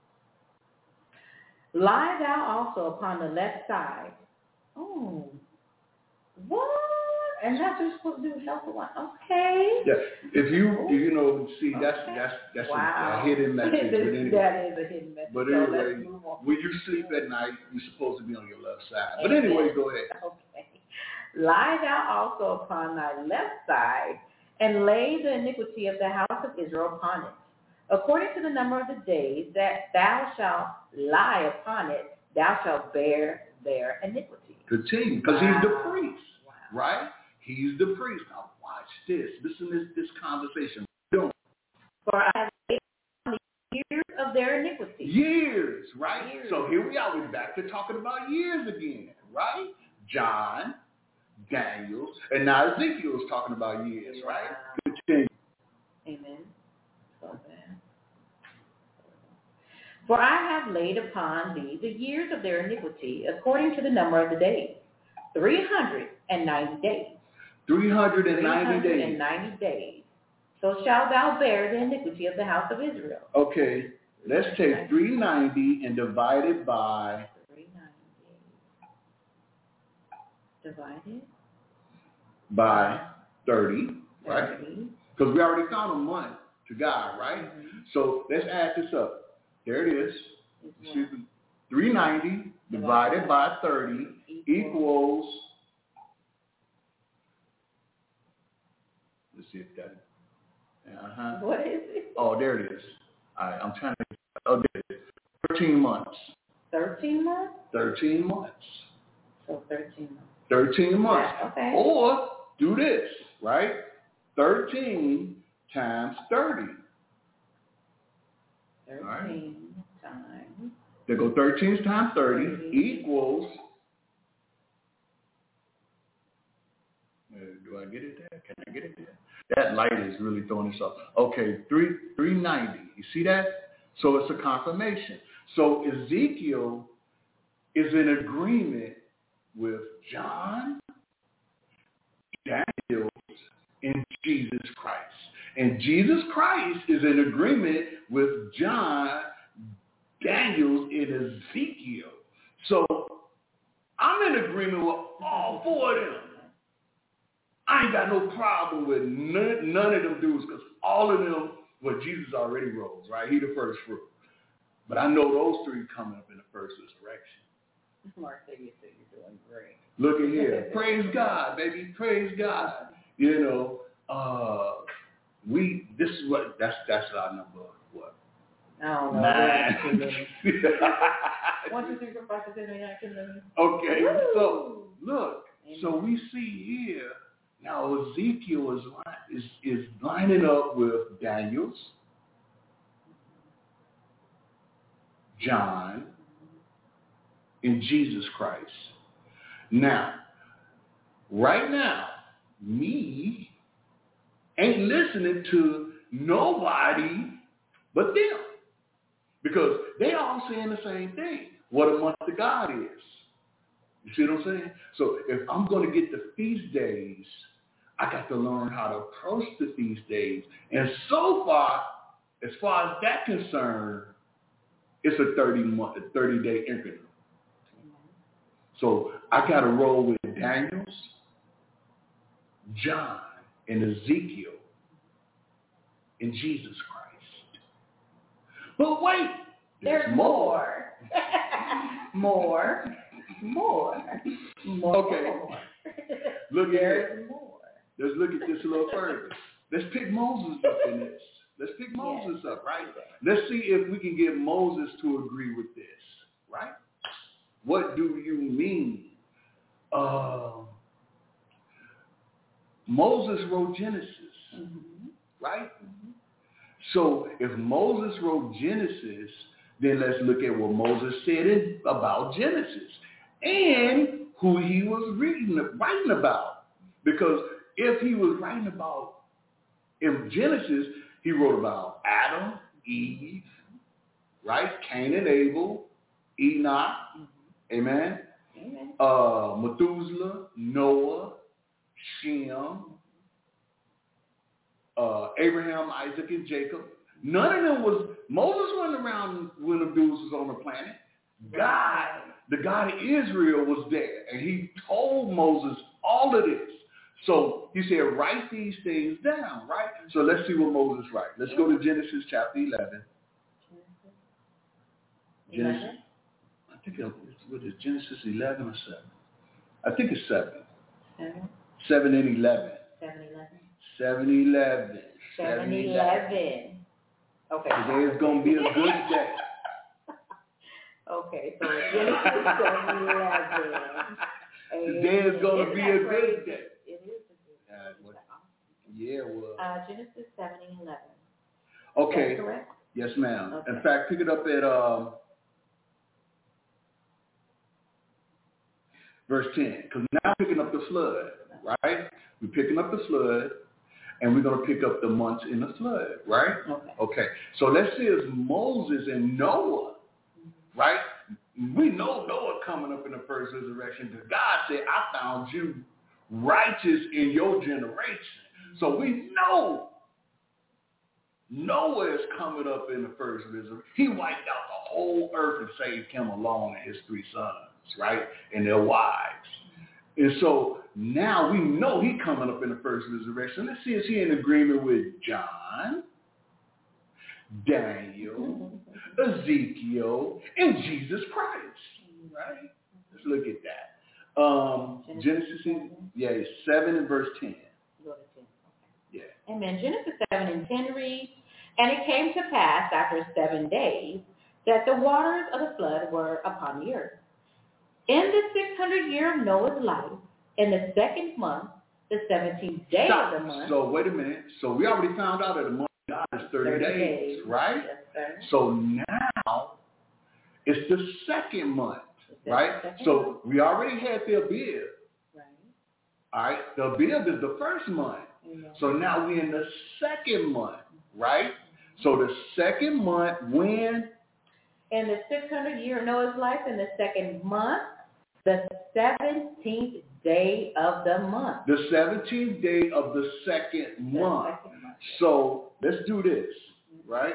Lie thou also upon the left side. Oh, what? And that's what you're supposed to do with help a lot. Okay. Yeah. If you, you know, see, that's okay. that's that's wow. a, a hidden message. This, anyway, that is a hidden message. But so anyway, when you sleep at night, you're supposed to be on your left side. But Amen. anyway, go ahead. Okay. Lie thou also upon thy left side, and lay the iniquity of the house of Israel upon it. According to the number of the days that thou shalt lie upon it, thou shalt bear their iniquity. Continue, because wow. he's the priest, wow. right? He's the priest. Now watch this. Listen to this, this conversation. For I have laid on the years of their iniquity. Years, right? Years. So here we are. We're back to talking about years again, right? John, Daniel, and now Ezekiel is talking about years, wow. right? Continue. Amen. So bad. For I have laid upon thee the years of their iniquity, according to the number of the days, three hundred and ninety days. Three hundred and ninety days. Three hundred and ninety days. So shalt thou bear the iniquity of the house of Israel. Okay, let's take three ninety and divide it by. Three ninety. Divided. By thirty, right? thirty. Because we already found a month to God, right? Mm-hmm. So let's add this up. There it is. three ninety divided by thirty equals, let's see if that, uh-huh. What is it? Oh, there it is. All right, I'm trying to, oh, there it is. thirteen months. thirteen months? thirteen months. So thirteen months. thirteen months. Yeah, okay. Or do this, right? thirteen times thirty. thirteen right. times. They go thirteen times thirty, thirty. Equals. Uh, do I get it there? Can I get it there? That light is really throwing us off. Okay, three three ninety. You see that? So it's a confirmation. So Ezekiel is in agreement with John, Daniel, and Jesus Christ. And Jesus Christ is in agreement with John, Daniel, and Ezekiel. So I'm in agreement with all four of them. I ain't got no problem with none, none of them dudes because all of them, well, Jesus already rose, right? He the first fruit. But I know those three coming up in the first resurrection. Martha, you think you're doing great. Look at here. Praise God, baby. Praise God. You know, uh, we, this is what, that's that's our number, what? I don't know. Nine. One, two, three, four, five, six, seven, eight, nine, ten, eleven. Okay, Woo! so look. Amen. So we see here, now Ezekiel is, is, is lining up with Daniel's, John, and Jesus Christ. Now, right now, me ain't listening to nobody but them. Because they all saying the same thing. What a month of God is. You see what I'm saying? So if I'm going to get the feast days, I got to learn how to approach the feast days. And so far, as far as that's concerned, it's a thirty month, a thirty day increment. So I got to roll with Daniel's, John, and Ezekiel, and Jesus Christ. But wait, there's, there's more. more. More. More. Okay. Look at There's it. more. Let's look at this a little further. let's pick Moses up in this. Let's pick Moses yes. up, right? Let's see if we can get Moses to agree with this, right? What do you mean? Uh, Moses wrote Genesis, mm-hmm. right? Mm-hmm. So if Moses wrote Genesis, then let's look at what Moses said in, about Genesis and who he was reading, writing about. Because if he was writing about, in Genesis, he wrote about Adam, Eve, right? Cain and Abel, Enoch, mm-hmm. amen? Amen. Uh, Methuselah, Noah, Shem, uh, Abraham, Isaac, and Jacob. None of them was, Moses wasn't around when the dudes was on the planet. God, the God of Israel was there, and he told Moses all of this. So he said, write these things down, right? So let's see what Moses writes. Let's go to Genesis chapter eleven. Genesis, eleven? I think it's, what is Genesis eleven or seven? I think it's seven. Seven? Seven and eleven. Seven eleven. Seven eleven. Seven eleven. Okay. Today is going to be a good day. Okay, so Genesis seven eleven. Today is going to be a good day. It is a good day. Uh, what, yeah, well. Uh, Genesis seven eleven. Okay. Is that correct? Yes, ma'am. Okay. In fact, pick it up at um, verse ten. Because now we're picking up the flood, right? We're picking up the flood. And we're going to pick up the months in the flood, right? Okay. Okay. So let's see it's Moses and Noah, right? We know Noah coming up in the first resurrection because God said, I found you righteous in your generation. So we know Noah is coming up in the first resurrection. He wiped out the whole earth and saved him alone and his three sons, right? And their wives. And so now we know he's coming up in the first resurrection. Let's see, is he in agreement with John, Daniel, Ezekiel, and Jesus Christ? Right? Let's look at that. Um, Genesis, Genesis yeah, seven and verse ten. Go to ten. Okay. Yeah. Amen. Genesis seven and ten reads, and it came to pass after seven days that the waters of the flood were upon the earth. In the six hundred year of Noah's life, in the second month, the seventeenth day Stop. of the month. So wait a minute. So we already found out that the month of God is thirty, thirty days, days, right? Yes, sir. So now it's the second month, the right? Second so month. We already had the Abib. Right. All right. The Abib is the first month. Amen. So now we're in the second month, right? Mm-hmm. So the second month, when? In the six hundred year of Noah's life, in the second month, the seventeenth day of the month. The seventeenth day of the second the month. Second month. So let's do this, right?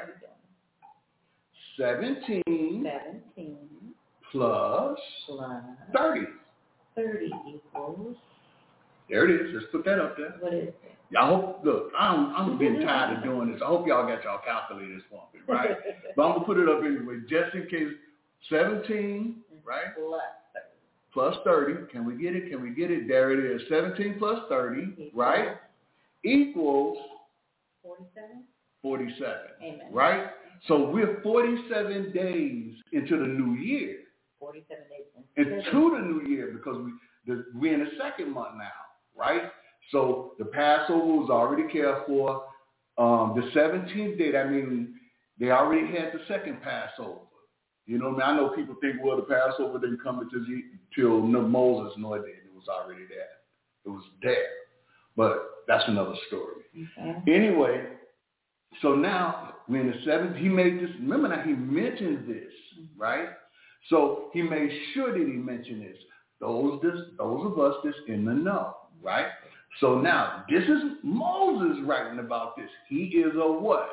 seventeen, seventeen plus, plus thirty. thirty equals. There it is. Let's put that up there. What is it? I hope, look, I'm, I'm getting tired of doing this. I hope y'all got y'all calculators for me, right? But I'm going to put it up anyway, just in case. seventeen, right? Plus thirty. Plus thirty. Can we get it? Can we get it? There it is. seventeen plus thirty, equals. Right? Equals forty-seven. forty-seven. Amen. Right? So we're forty-seven days into the new year. forty-seven days into, into the new year because we, the, we're in the second month now, right? So the Passover was already cared for. Um, the seventeenth day, that means they already had the second Passover. You know, I know people think, well, the Passover didn't come until, until Moses. No, it didn't. It was already there. It was there. But that's another story. Okay. Anyway, so now we're in the seventh. He made this. Remember now, he mentioned this, mm-hmm. right? So he made sure that he mentioned this. Those, this, those of us that's in the know, right? So now, this is Moses writing about this. He is a what?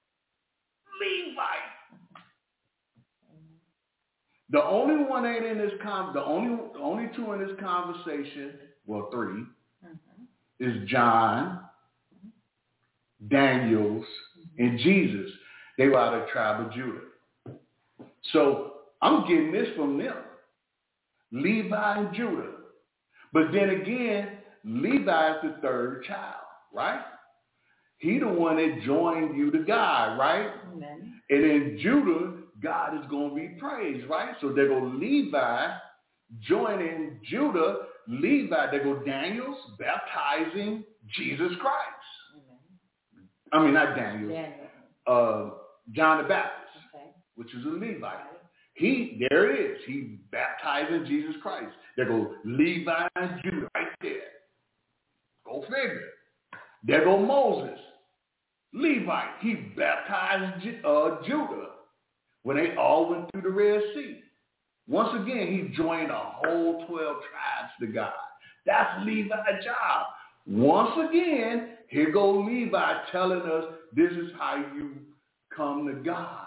Levite. The only one ain't in this con. The only, the only two in this conversation, well, three, mm-hmm. is John, Daniel's, mm-hmm. and Jesus. They were out of the tribe of Judah. So I'm getting this from them, Levi and Judah. But then again, Levi is the third child, right? He the one that joined you to God, right? Amen. And in Judah, God is going to be praised, right? So there go Levi joining Judah. Levi, there go Daniel's baptizing Jesus Christ. Amen. I mean, not Daniel. Daniel. Uh, John the Baptist, Okay. which is a Levite. Right. He, there it is. He baptizing Jesus Christ. There go Levi and Judah right there. Go figure. There go Moses. Levite. He baptized uh, Judah when they all went through the Red Sea. Once again, he joined a whole twelve tribes to God. That's Levi's job. Once again, here go Levi telling us this is how you come to God.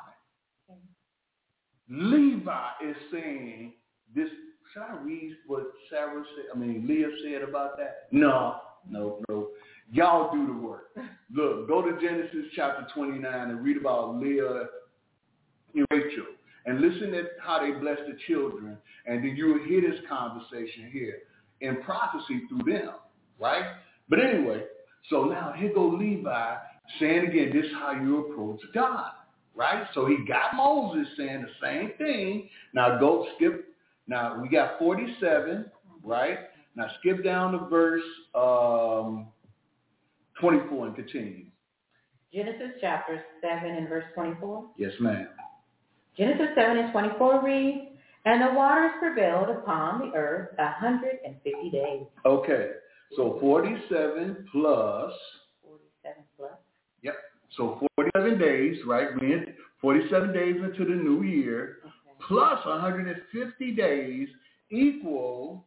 Levi is saying this. Should I read what Sarah said? I mean, Leah said about that? No, no, no. Y'all do the work. Look, go to Genesis chapter twenty-nine and read about Leah and Rachel. And listen at how they bless the children. And then you will hear this conversation here in prophecy through them, right? But anyway, so now here go Levi saying again, this is how you approach God, right? So he got Moses saying the same thing. Now go skip. Now we got forty-seven, right? Now skip down to verse um, twenty-four and continue. Genesis chapter seven and verse twenty-four. Yes, ma'am. Genesis seven and twenty-four reads, and the waters prevailed upon the earth a hundred and fifty days. Okay, so forty-seven plus. forty-seven plus. Yep. So forty-seven days, right? We're in forty-seven days into the new year, okay, plus one hundred fifty days equal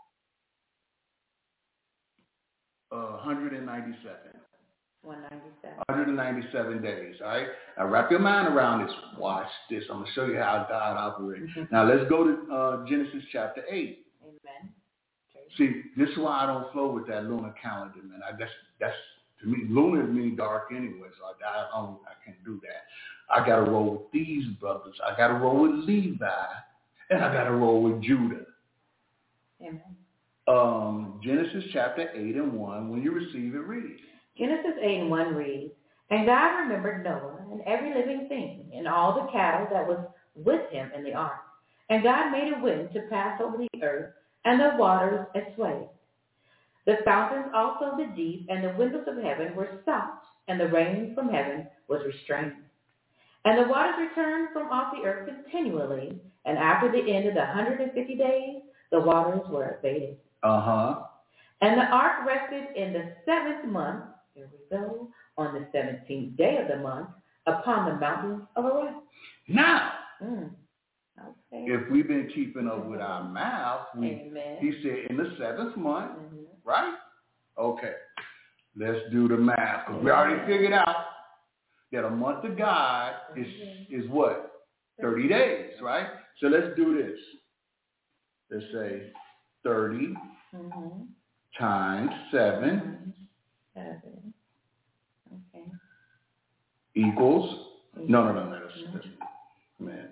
uh, one hundred ninety-seven. one ninety-seven. one hundred ninety-seven days, all right? Now wrap your mind around this. Watch this. I'm going to show you how God operates. Mm-hmm. Now let's go to uh, Genesis chapter eight. Amen. Okay. See, this is why I don't flow with that lunar calendar, man. I guess that's, to me, lunar means dark anyway, so I, I, don't, I can't do that. I got to roll with these brothers. I got to roll with Levi, and I got to roll with Judah. Amen. Um, Genesis chapter eight and one, when you receive it, read. Genesis eight and one reads, and God remembered Noah and every living thing and all the cattle that was with him in the ark. And God made a wind to pass over the earth, and the waters assuaged. The fountains also of the deep and the windows of heaven were stopped, and the rain from heaven was restrained. And the waters returned from off the earth continually, and after the end of the one hundred fifty days, the waters were abated. Uh-huh. And the ark rested in the seventh month, here we go, on the seventeenth day of the month, upon the mountains of Ararat. Now, mm. okay. if we've been keeping up with our math, we, Amen. he said in the seventh month, mm-hmm. right? Okay, let's do the math, because we already figured out that a month of God is, is what? thirty days, right? So let's do this. Let's say thirty mm-hmm. times seven. Seven. Okay. Equals, no, no, no, no, that's, that's, man.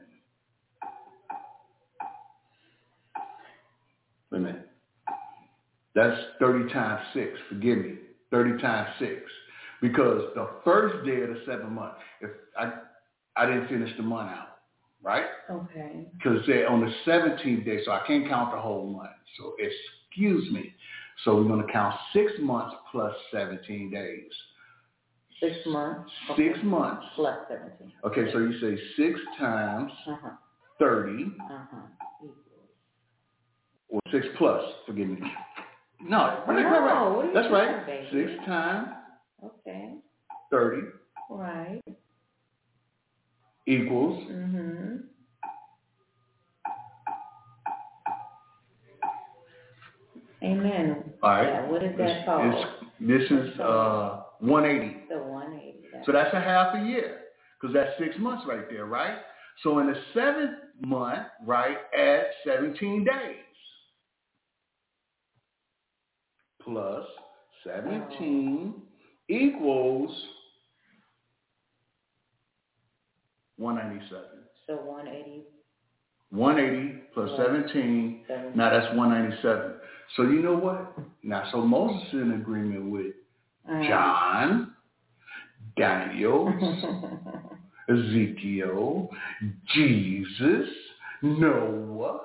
Wait a minute. That's thirty times six, forgive me, thirty times six. Because the first day of the seventh month, if I, I didn't finish the month out, right? Okay. Because they're on the seventeenth day, so I can't count the whole month. So excuse me. So we're going to count six months plus seventeen days. Six months. Six okay. months. Plus seventeen. Okay, so you say six times uh-huh. thirty. Uh-huh. Or six plus, forgive me. No, no right, right, right. That's right. Baby? Six times okay. thirty. Right. Equals. Mm-hmm. Amen. All right. Yeah, what is that it's, called? It's, this is uh, one eighty. The one eighty. That's so that's a half a year, because that's six months right there, right? So in the seventh month, right, add seventeen days. Plus seventeen oh. equals one ninety-seven. So one eighty. one eighty plus seventeen. seventeen. Now that's one ninety-seven. So you know what? Now, so Moses is in agreement with um, John. Daniel, Ezekiel, Jesus, Noah.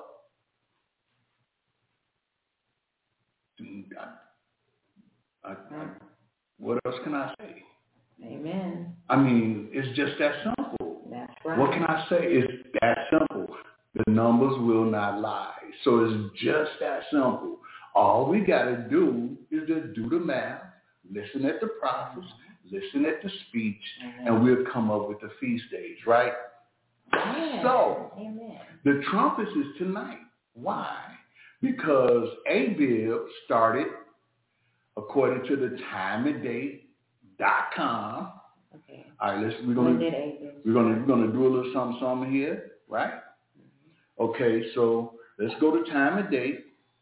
I, I, I, what else can I say? Amen. I mean, it's just that simple. That's right. What can I say? It's that simple. The numbers will not lie. So it's just that simple. All we got to do is just do the math, listen at the prophets, listen at the speech, mm-hmm. and we'll come up with the feast days, right? Amen. So, Amen. the trumpets is tonight. Why? Because Abib started, according to the time and date dot com. Okay. All right, let's we're gonna we're gonna we're gonna do a little something something here, right? Mm-hmm. Okay, so let's go to time and date.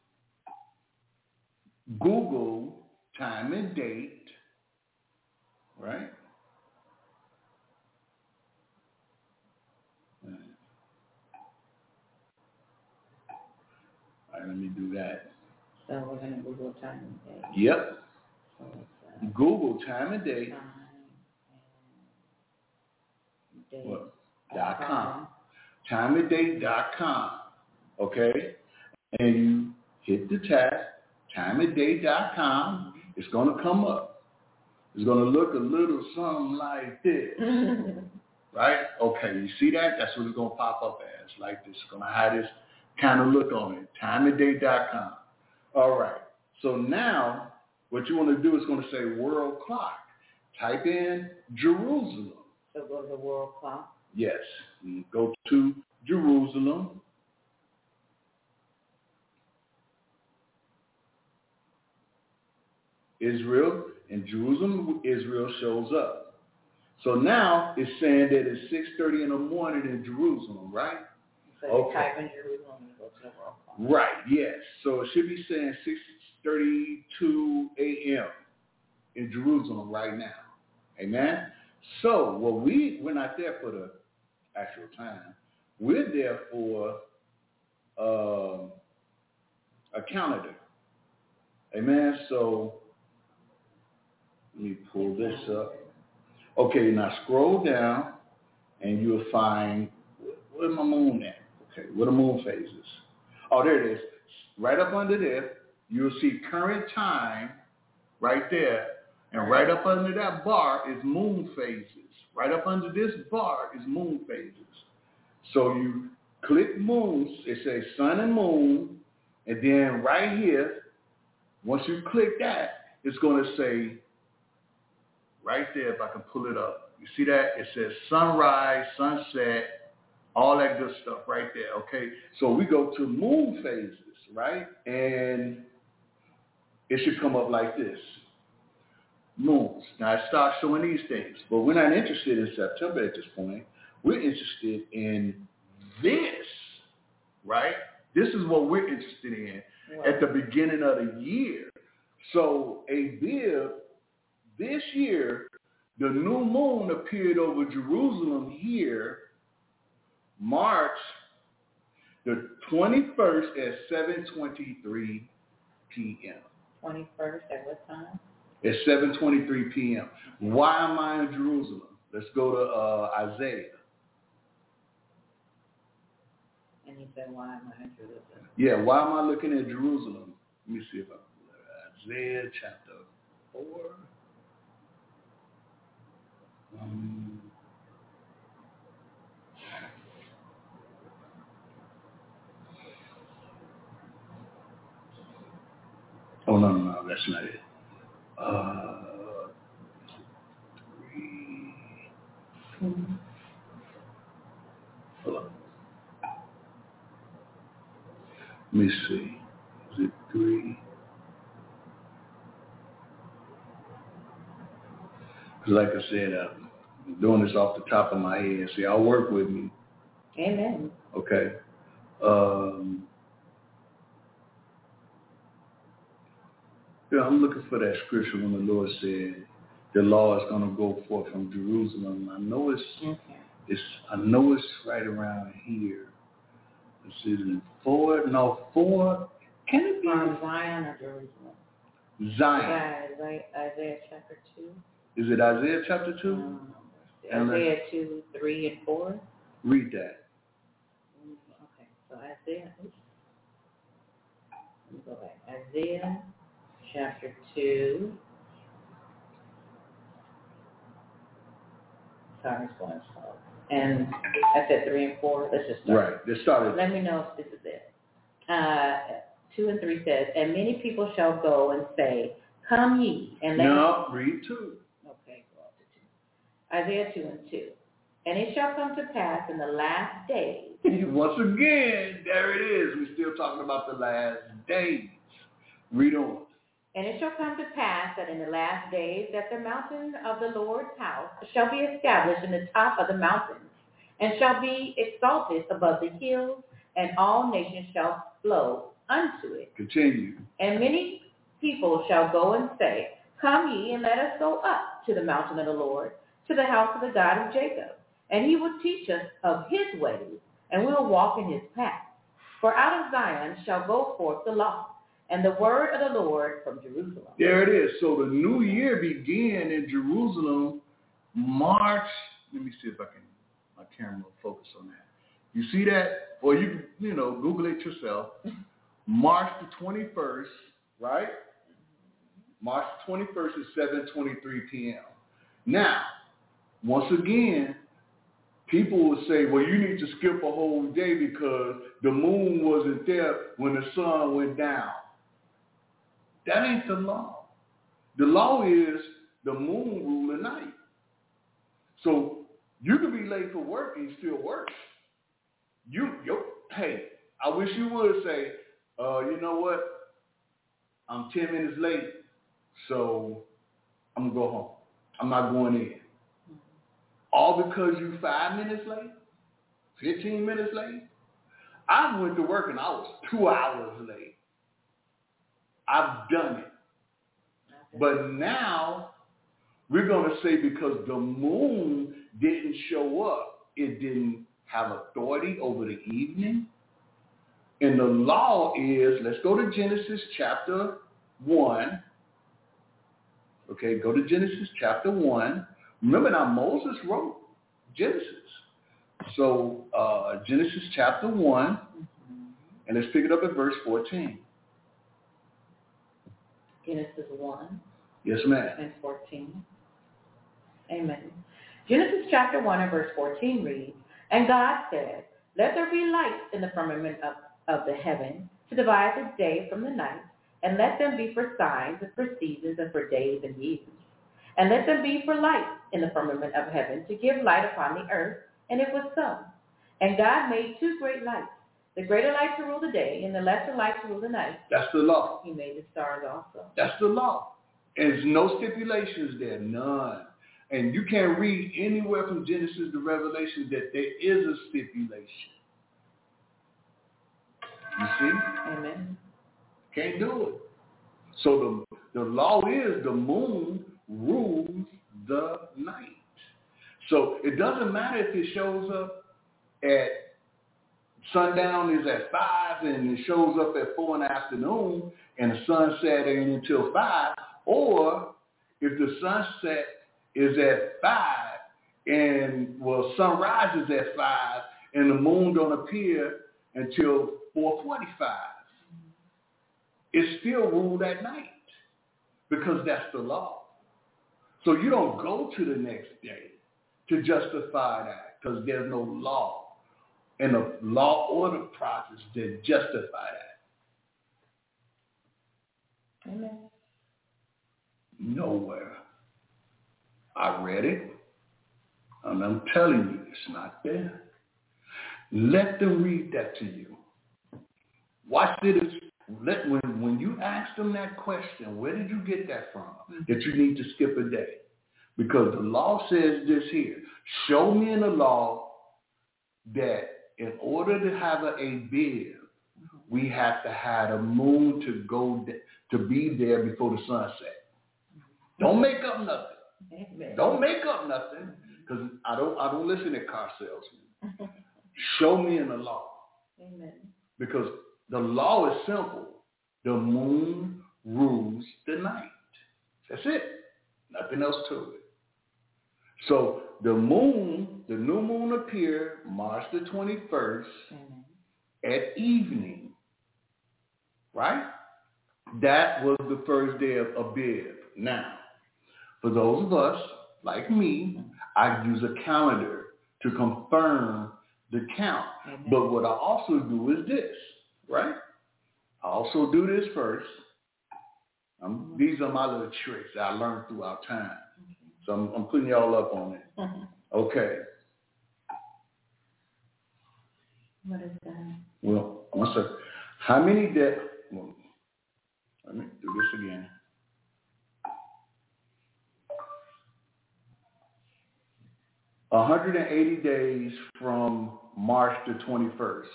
Google time and date, right? All right, let me do that. So we're going to Google time and date. Yep. So it's, uh, Google time and date. Time and date. What? Dot com. Time and date dot com. Okay? And you hit the tab, time and date dot com. It's going to come up. It's going to look a little something like this. Right? Okay, you see that? That's what it's going to pop up as, like this. It's going to have this kind of look on it, time and date dot com. All right. So now, what you want to do is going to say world clock. Type in Jerusalem. So go to the world clock? Yes. You go to Jerusalem. Israel, and Jerusalem, Israel shows up. So now it's saying that it's six thirty in the morning in Jerusalem, right? So okay. you type in Jerusalem and go to the world clock. Right, yes. So it should be saying six thirty-two a.m. in Jerusalem right now. Amen? So, well, we, we're not there for the actual time. We're there for uh, a calendar. Amen? So, let me pull this up. Okay, now scroll down, and you'll find, where's my moon at? Okay, where the moon phases. Oh, there it is. Right up under there, you'll see current time right there. And right up under that bar is moon phases. Right up under this bar is moon phases. So you click moons, it says sun and moon, and then right here, once you click that, it's going to say, right there, if I can pull it up. You see that? It says sunrise, sunset, all that good stuff right there, okay? So we go to moon phases, right? And it should come up like this. Moons. Now it starts showing these things, but we're not interested in September at this point. We're interested in this, right? This is what we're interested in wow. at the beginning of the year. So Abib, this year, the new moon appeared over Jerusalem here, March the twenty-first at seven twenty-three p.m. twenty-first at what time? At seven twenty-three p.m. Why am I in Jerusalem? Let's go to uh, Isaiah. And he said, why am I in Jerusalem? Yeah, why am I looking at Jerusalem? Let me see if I can Isaiah chapter four. Um, oh, no, no, no, that's not it. Uh, three. Mm-hmm. Hold on. Let me see. Is it three? Because like I said, I'm doing this off the top of my head. See, I'll work with me. Amen. Okay. Um, yeah, I'm looking for that scripture when the Lord said the law is going to go forth from Jerusalem. I know it's, okay. it's, I know it's right around here. It's either four, no, four. Can it be from Zion or Jerusalem? Zion? Yeah, right, Isaiah chapter two. Is it Isaiah chapter two? Um, Isaiah two, three, and four. Read that. Okay, so Isaiah. Oops. Let me go back. Isaiah chapter two. Sorry, it's going slow. And I said three and four. Let's just start. Right. They started. Let me know if this is it. Uh, two and three says, and many people shall go and say, come ye, and let No, read two. Okay, go up to two. Isaiah two and two. And it shall come to pass in the last days. Once again, there it is. We're still talking about the last days. Read on. And it shall come to pass that in the last days that the mountain of the Lord's house shall be established in the top of the mountains, and shall be exalted above the hills, and all nations shall flow unto it. Continue. And many people shall go and say, come ye, and let us go up to the mountain of the Lord, to the house of the God of Jacob. And he will teach us of his ways, and we will walk in his paths. For out of Zion shall go forth the law, and the word of the Lord from Jerusalem. There it is. So the new year began in Jerusalem, March. Let me see if I can, my camera will focus on that. You see that? Or you can, you know, Google it yourself. March the twenty-first, right? March the twenty-first is seven twenty-three p.m. Now, once again, people will say, well, you need to skip a whole day because the moon wasn't there when the sun went down. That ain't the law. The law is the moon rule the night. So you can be late for work and still work. You, yo, hey, I wish you would say, uh, you know what? I'm ten minutes late, so I'm going to go home. I'm not going in. All because you five minutes late, fifteen minutes late. I went to work and I was two hours late. I've done it. But now we're going to say because the moon didn't show up, it didn't have authority over the evening. And the law is, let's go to Genesis chapter one. Okay, go to Genesis chapter one. Remember now, Moses wrote Genesis. So uh, Genesis chapter one, and let's pick it up at verse fourteen. Genesis one. Yes, ma'am. And fourteen. Amen. Genesis chapter one and verse fourteen reads, and God said, let there be lights in the firmament of, of the heaven to divide the day from the night, and let them be for signs and for seasons and for days and years. And let them be for lights in the firmament of heaven to give light upon the earth. And it was so. And God made two great lights, the greater light to rule the day and the lesser light to rule the night. That's the law. He made the stars also. That's the law. And there's no stipulations there, none. And you can't read anywhere from Genesis to Revelation that there is a stipulation. You see? Amen. Can't do it. So the, the law is the moon rules the night. So it doesn't matter if it shows up at sundown is at five and it shows up at four in the afternoon and the sunset ain't until five, or if the sunset is at five and, well, sunrise is at five and the moon don't appear until four forty-five. It's still ruled at night because that's the law. So you don't go to the next day to justify that because there's no law and a law or the process that justify that. Amen. Nowhere. I read it, and I'm telling you, it's not there. Let them read that to you. Watch it. Let, when, when you ask them that question, where did you get that from? That you need to skip a day. Because the law says this here. Show me in the law that in order to have a, a bib, we have to have a moon to go de- to be there before the sunset. Don't make up nothing. Amen. Don't make up nothing, because I don't I don't listen to car salesmen. Show me in the law. Amen. Because the law is simple. The moon rules the night. That's it. Nothing else to it. So the moon, the new moon appeared March the twenty-first mm-hmm. at evening, right? That was the first day of Abib. Now, for those of us like me, I use a calendar to confirm the count. Mm-hmm. But what I also do is this, right? I also do this first. Um, these are my little tricks that I learned throughout time. So I'm, I'm putting y'all up on it. Mm-hmm. Okay. What is that? Well, one second. How many days? Well, let me do this again. one hundred eighty days from March the twenty-first.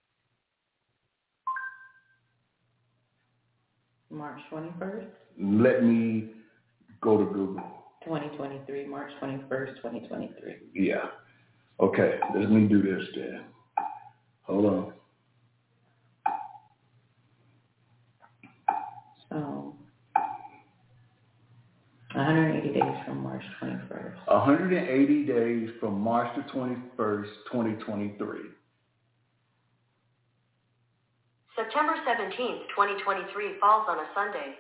March twenty-first? Let me go to Google. twenty twenty-three, March twenty-first, twenty twenty-three. Yeah. Okay, let me do this then. Hold on. So, one hundred eighty days from March twenty-first. one hundred eighty days from March the twenty-first, twenty twenty-three. September seventeenth, twenty twenty-three falls on a Sunday.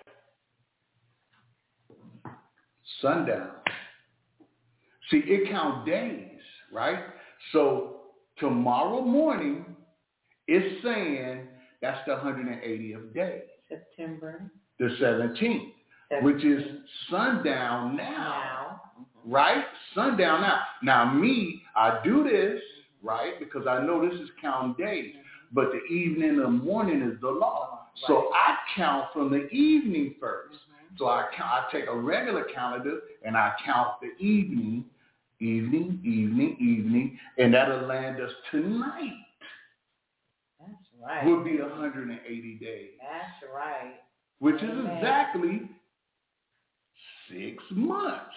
Sundown. See, it counts days, right? So tomorrow morning, it's saying that's the one hundred eightieth day. September. The seventeenth, seventeenth. Which is sundown now, now. Mm-hmm. right? Sundown now. Now me, I do this, right, because I know this is counting days. Mm-hmm. But the evening and morning is the law. Right. So I count from the evening first. Mm-hmm. So I count, I take a regular calendar and I count the evening, evening, evening, evening, and that'll land us tonight. That's right. Will be one hundred eighty days. That's right. Which Amen. is exactly six months.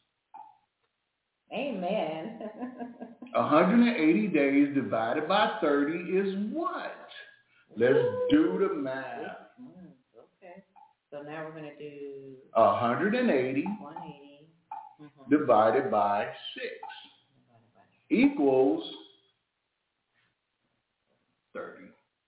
Amen. one hundred eighty days divided by thirty is what? Let's Ooh. do the math. Okay. So now we're going to do one hundred eighty one hundred eighty mm-hmm. divided by six equals thirty.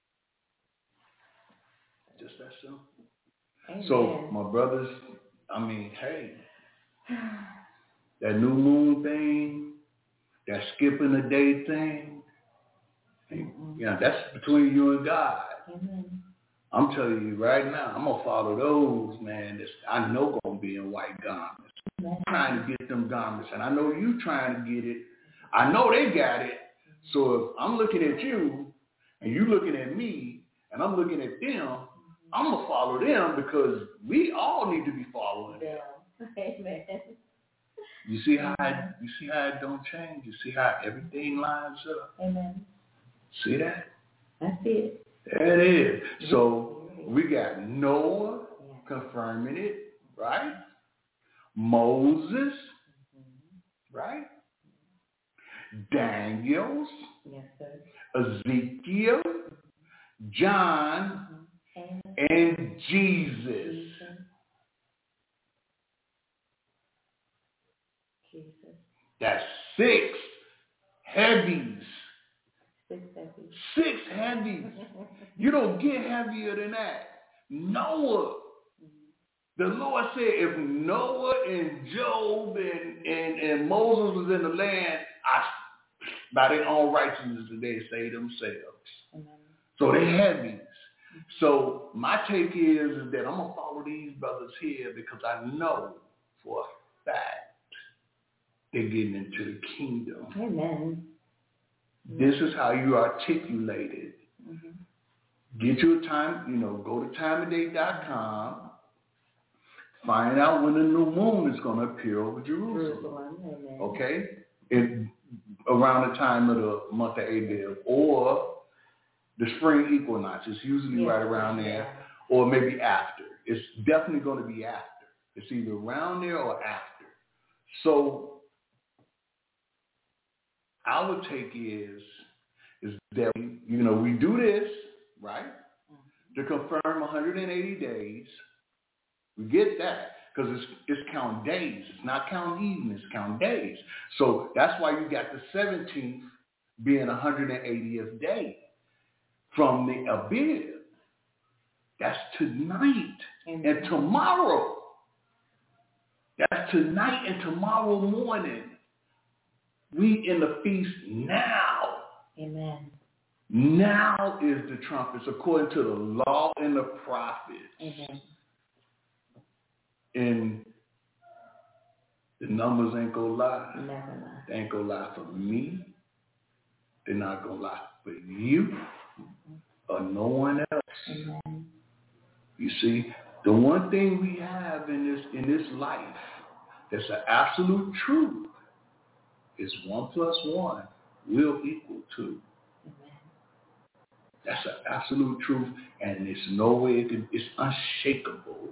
Just that simple. Amen. So my brothers, I mean, hey, that new moon thing, that skipping a day thing, mm-hmm. yeah, that's between you and God. Mm-hmm. I'm telling you right now, I'm gonna follow those, man. That's I know gonna be in white garments. Mm-hmm. I'm trying to get them garments, and I know you trying to get it. I know they got it. So if I'm looking at you, and you looking at me, and I'm looking at them, I'm gonna follow them because we all need to be following them. Amen. You see how it, you see how it don't change. You see how everything lines up. Amen. See that? That's it. There it is. So we got Noah confirming it, right? Moses, mm-hmm. right? Daniel, yes, sir. Ezekiel, John, mm-hmm. and Jesus. Jesus. Jesus. That's six heavies. Six heavies. Six heavies. You don't get heavier than that. Noah. Mm-hmm. The Lord said if Noah and Job and, and, and Moses was in the land, I, by their own righteousness, they say themselves. Mm-hmm. So they're heavies. Mm-hmm. So my take is, is that I'm going to follow these brothers here because I know for a fact they're getting into the kingdom. Amen. This is how you articulate it. Mm-hmm. Get you a time, you know, go to time of day dot com. Find out when the new moon is going to appear over Jerusalem. Jerusalem. Okay? It, around the time of the month of Abib or the spring equinox. It's usually yeah. right around there yeah. or maybe after. It's definitely going to be after. It's either around there or after. So our take is, is that, we, you know, we do this, right, mm-hmm. to confirm one hundred eighty days. We get that. because it's, it's counting days. It's not counting even, it's counting days. So that's why you got the seventeenth being one hundred eightieth day from the Abib. That's tonight mm-hmm. and tomorrow. That's tonight and tomorrow morning. We in the feast now. Amen. Now is the trumpets according to the law and the prophets. Amen. And the numbers ain't gonna lie. Never lie. They ain't gonna lie for me. They're not gonna lie for you mm-hmm. or no one else. Amen. You see, the one thing we have in this in this life that's an absolute truth is one plus one will equal two. Amen. That's an absolute truth, and there's no way it can. It's unshakable.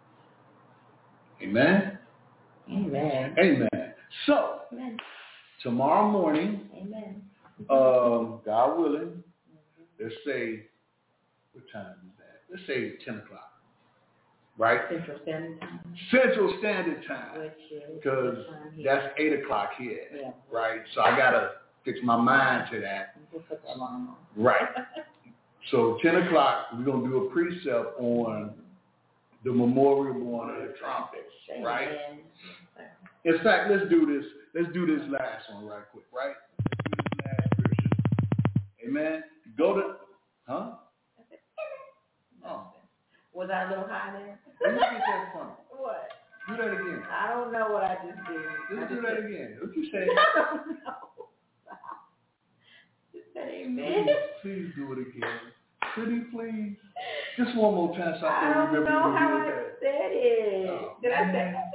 Amen. Amen. Amen. So, Amen. Tomorrow morning, Amen. Um, God willing, mm-hmm. let's say, what time is that? Let's say ten o'clock, right? Central Standard Time. Central Standard Time. Which is because that's eight o'clock here, yeah. right? So I gotta fix my mind to that. We'll put that on. Right. So ten o'clock, we're gonna do a precept on the memorial blowing of the trumpets, right? In fact, let's do this. Let's do this last one right quick, right? Let's do this last scripture. Amen. Go to, huh? Oh. Was I a little high there? Let me get that from. What? Do that again. I don't know what I just did. Let's do that again. What you say? I don't know. Just say amen. Please, please do it again. Pretty please. Just one more time so I can I don't remember know you how did I that. said it. Oh, did I say man. that?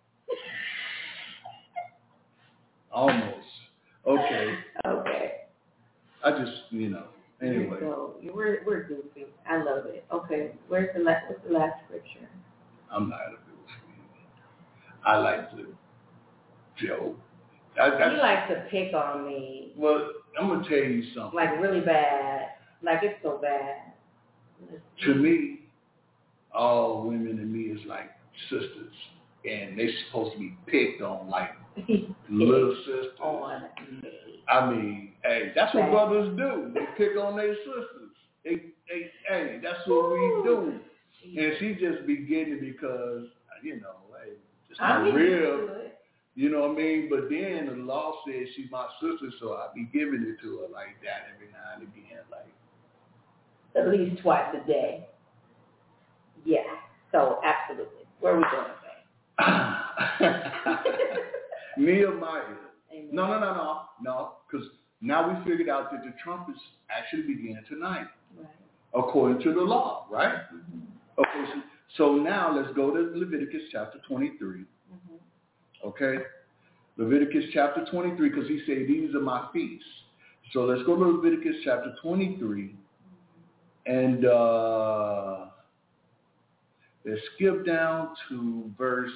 Almost. Okay. Okay. I just, you know, anyway. So we're we're goofy. I love it. Okay. Where's the last? What's the last scripture? I'm not a goofy. I like to joke. I, He likes to pick on me. Well, I'm gonna tell you something. Like really bad. Like it's so bad. To me, all women and me is like sisters, and they're supposed to be picked on like little sisters. On me. I mean, hey, that's what brothers do. They pick on their sisters. They, they, hey, that's what we do. And she just be getting it because, you know, hey, it's not real. You know what I mean? But then the law says she's my sister, so I be giving it to her like that every now and again, like at least twice a day. Yeah. So absolutely. Where are we going today? Nehemiah. Amen. No, no, no, no, no, because now we figured out that the trumpets actually begin tonight, right, according to the law, right? Mm-hmm. Okay, so, so now let's go to Leviticus chapter twenty-three. Mm-hmm. Okay, Leviticus chapter twenty-three, because he said these are my feasts. So let's go to Leviticus chapter twenty-three, and uh, let's skip down to verse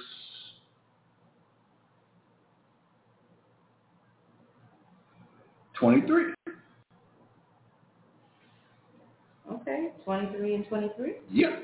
twenty-three. Okay, twenty-three and twenty-three? Yep.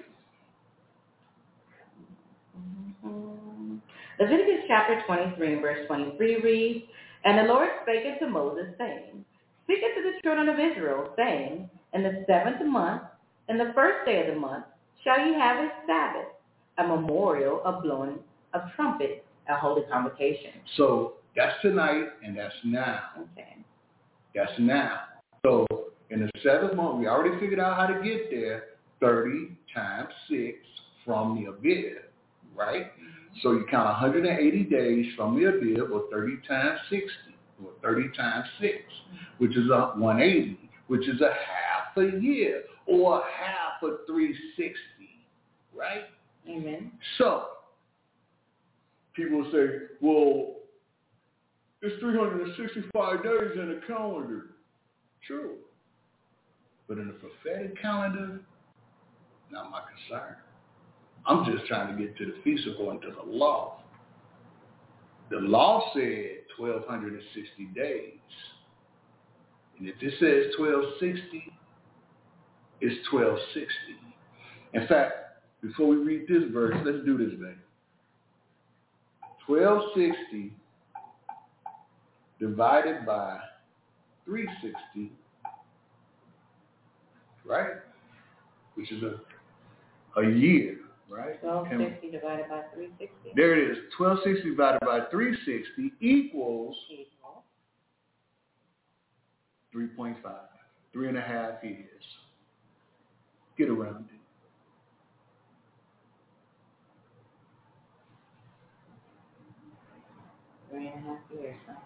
Mm-hmm. Leviticus chapter twenty-three and verse twenty-three reads, And the Lord spake unto Moses, saying, Speak unto the children of Israel, saying, In the seventh month, in the first day of the month, shall ye have a Sabbath, a memorial of blowing of trumpets, a holy convocation. So that's tonight and that's now. Okay. That's now. So in the seventh month, we already figured out how to get there, thirty times six from the Abib, right? Mm-hmm. So you count one hundred eighty days from the Abib, or thirty times sixty, or thirty times six, mm-hmm. which is a one hundred eighty, which is a half a year, or half of three hundred sixty, right? Amen. So people say, well, it's three hundred sixty-five days in a calendar. True. But in the prophetic calendar, not my concern. I'm just trying to get to the feast according to the law. The law said twelve sixty days. And if it says twelve sixty, it's twelve sixty. In fact, before we read this verse, let's do this, baby. twelve sixty divided by three sixty, right? Which is a a year, right? twelve sixty divided by three sixty. There it is. twelve sixty divided by three sixty equals Equal. three point five. Three and a half years. Get around it. Three and a half years, huh?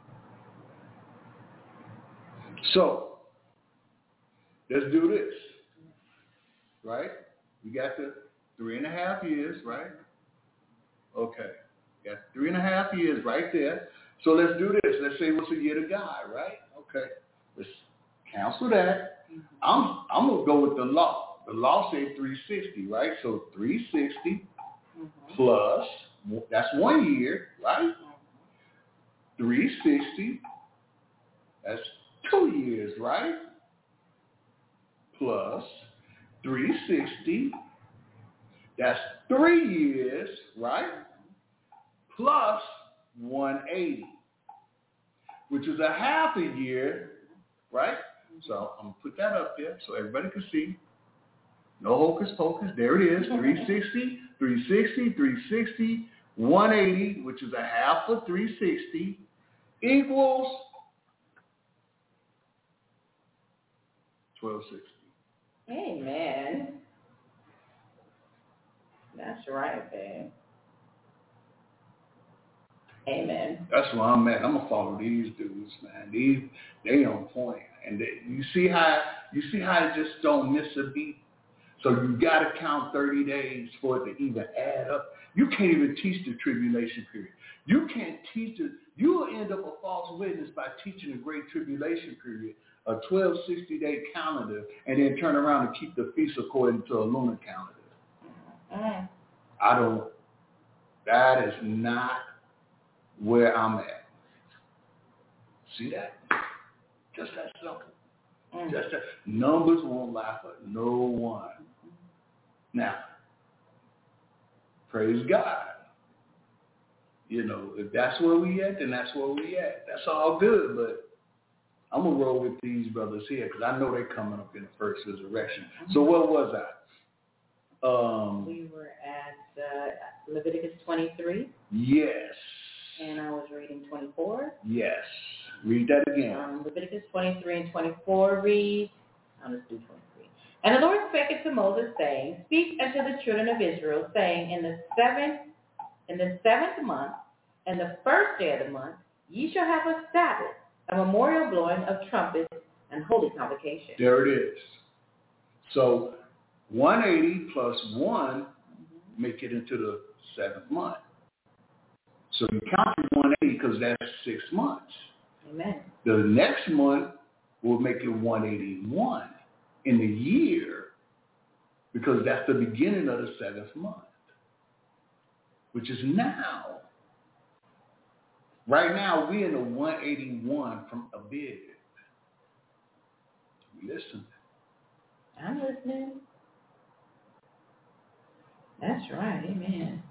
So, let's do this. Right? We got the three and a half years, right? Okay. Got three and a half years right there. So let's do this. Let's say what's a year to God, right? Okay. Let's cancel that. Mm-hmm. I'm I'm gonna go with the law. The law says three sixty, right? So three sixty mm-hmm. plus that's one year, right? Mm-hmm. three sixty, that's two years, right? Plus three sixty, that's three years, right? Plus one eighty, which is a half a year, right? So I'm going to put that up there so everybody can see. No hocus pocus. There it is, three sixty, three sixty, three sixty, one eighty, which is a half of three sixty, equals twelve sixty. Amen. That's right, babe. Amen. That's where I'm at. I'm gonna follow these dudes, man. These they on point, and they, you see how you see how it just don't miss a beat. So you gotta count thirty days for it to even add up. You can't even teach the tribulation period. You can't teach it. You will end up a false witness by teaching the great tribulation period, a twelve sixty day calendar, and then turn around and keep the feast according to a lunar calendar. Mm-hmm. I don't. That is not where I'm at. See that? Just that simple. Mm. Just that. Numbers won't lie for no one. Now, praise God. You know, if that's where we at, then that's where we at. That's all good, but I'm going to roll with these brothers here because I know they're coming up in the first resurrection. Mm-hmm. So where was I? Um, we were at uh, Leviticus twenty-three. Yes. And I was reading twenty-four. Yes. Read that again. Um, Leviticus twenty-three and twenty-four read. I'll just do twenty-three. And the Lord spake unto Moses, saying, Speak unto the children of Israel, saying, In the seventh, in the seventh month, and the first day of the month, ye shall have a Sabbath, a memorial blowing of trumpets, and holy convocation. There it is. So one eighty plus one mm-hmm. make it into the seventh month. So you count one eighty because that's six months. Amen. The next month will make it one eighty-one in the year because that's the beginning of the seventh month, which is now. Right now, we're in the one eighty-one from Abib. Listen. I'm listening. That's right. Amen.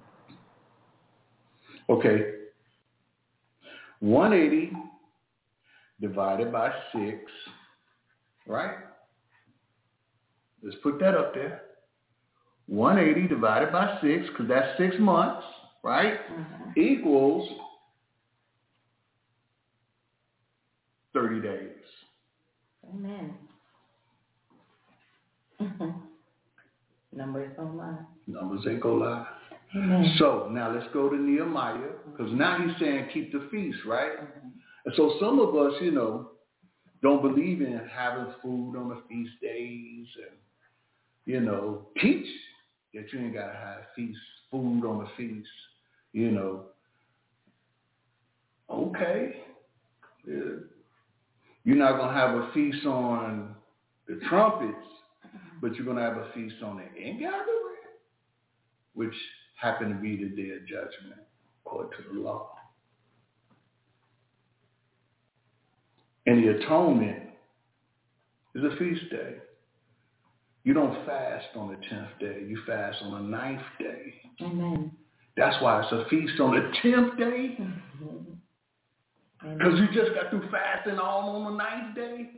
Okay. one eighty divided by six, right? Let's put that up there. one eighty divided by six, because that's six months, right? Mm-hmm. Equals thirty days. Amen. Mm-hmm. Numbers don't lie. Numbers ain't gonna lie. Amen. So now let's go to Nehemiah, because now he's saying keep the feast, right? Mm-hmm. And so some of us, you know, don't believe in having food on the feast days and, you know, teach that you ain't got to have feast, food on the feast, you know. Okay. Yeah. You're not going to have a feast on the trumpets, but you're going to have a feast on the ingathering, which happened to be the day of judgment, according to the law. And the atonement is a feast day. You don't fast on the tenth day. You fast on the ninth day. Amen. That's why it's a feast on the tenth day. Because you just got through fasting all on the ninth day.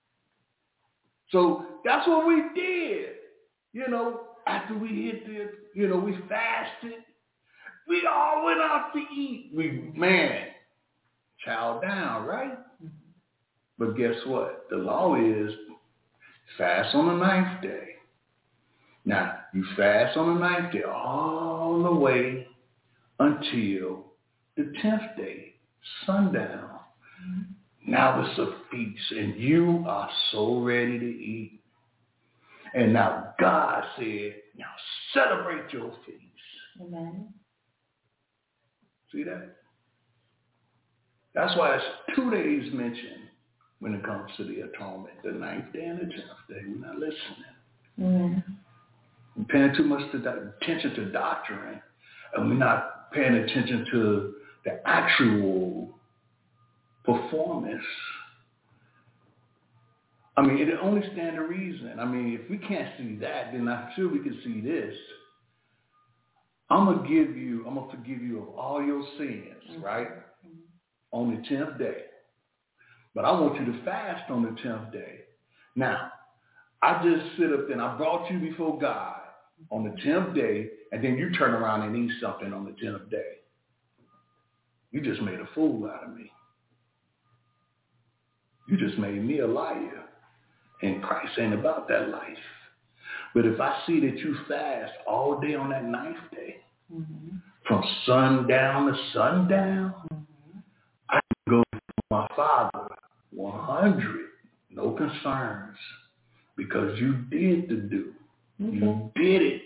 So that's what we did. You know, after we hit the, you know, we fasted. We all went out to eat. We, man, chow down, right? But guess what? The law is fast on the ninth day. Now, you fast on the ninth day all the way until the tenth day, sundown. Mm-hmm. Now it's a feast, and you are so ready to eat. And now God said, now celebrate your feast. Amen. See that? That's why it's two days mentioned when it comes to the atonement, the ninth day and the tenth day. We're not listening. Mm-hmm. We're paying too much to do- attention to doctrine, and we're not paying attention to the actual performance. I mean, it only stands to reason. I mean, if we can't see that, then I'm sure we can see this. I'm going to give you, I'm going to forgive you of all your sins, mm-hmm. right? Mm-hmm. On the tenth day. But I want you to fast on the tenth day. Now, I just sit up there and I brought you before God on the tenth day, and then you turn around and eat something on the tenth day. You just made a fool out of me. You just made me a liar. And Christ ain't about that life. But if I see that you fast all day on that ninth day, mm-hmm. from sundown to sundown, mm-hmm. I can go to my Father one hundred, no concerns, because you did the do. Mm-hmm. You did it.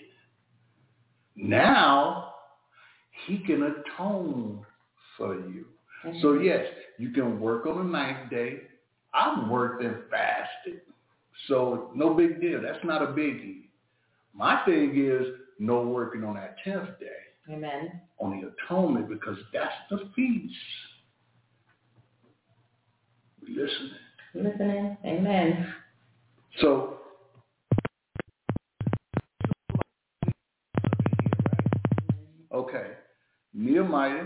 Now, he can atone for you. Mm-hmm. So yes, you can work on the ninth day. I've worked and fasted. So no big deal. That's not a biggie. My thing is no working on that tenth day. Amen. On the atonement, because that's the feast. We listening. Listening. Amen. So okay. Nehemiah,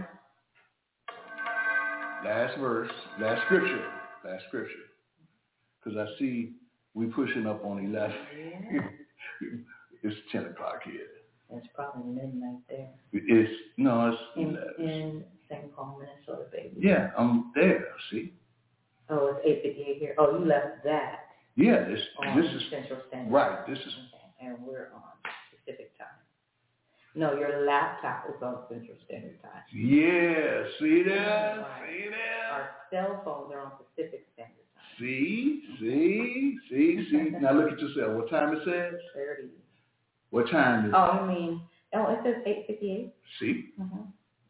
last verse, last scripture, last scripture. Because I see we pushing up on eleven. Yeah. It's ten o'clock here. It's probably midnight there. It's, no, it's in, in Saint Paul, Minnesota, baby. Yeah, I'm there, see? Oh, it's eight fifty-eight here. Oh, you left that. Yeah, this, on this is Central Standard. Right, this is. Okay, and we're on Pacific time. No, your laptop is on Central Standard Time. Yeah, see that? Right. See that? Our cell phones are on Pacific Standard Time. See, see, see, see. Now look at yourself. What time it says? thirty. What time is it? Oh, I mean, oh, it says eight fifty-eight. See? Mm-hmm.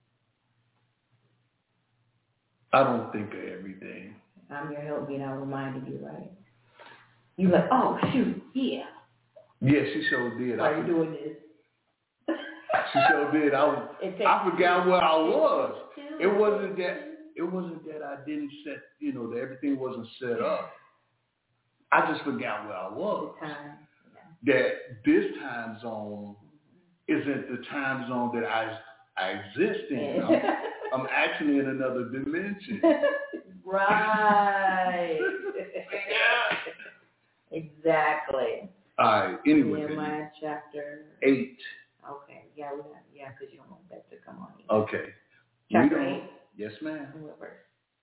I don't think of everything. I'm your helpmeet. I reminded you, right? You like, oh, shoot, yeah. Yeah, she sure did. Why are you doing this? She sure did. I was, I forgot where I was. It wasn't that. It wasn't that I didn't set. You know, that everything wasn't set up. I just forgot where I was. The time. Yeah. That this time zone isn't the time zone that I I exist in. I'm, I'm actually in another dimension. Right. Exactly. All right. Anyway. Nehemiah chapter eight. Okay. Yeah, we have, yeah, because you don't want that to come on here. Okay. Chapter eight. Yes, ma'am. What verse?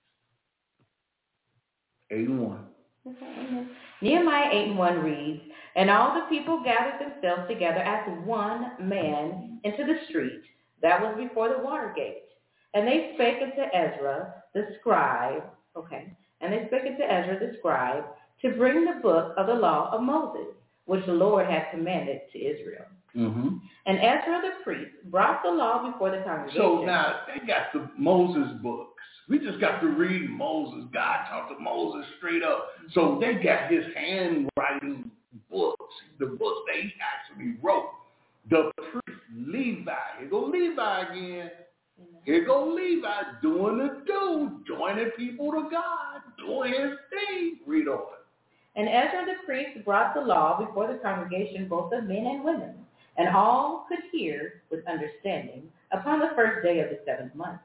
Eight and one. Okay. Nehemiah eight and one reads, "And all the people gathered themselves together as one man into the street that was before the water gate. And they spake unto Ezra the scribe, okay, and they spake unto Ezra the scribe to bring the book of the law of Moses, which the Lord had commanded to Israel. Mm-hmm. And Ezra the priest brought the law before the congregation." So now they got the Moses books. We just got to read Moses. God talked to Moses straight up. So they got his handwriting books, the books that he actually wrote. The priest, Levi. Here go Levi again. Here go Levi doing the do, joining people to God, doing his thing. Read on. "And Ezra the priest brought the law before the congregation, both of men and women. and all could hear with understanding upon the first day of the seventh month.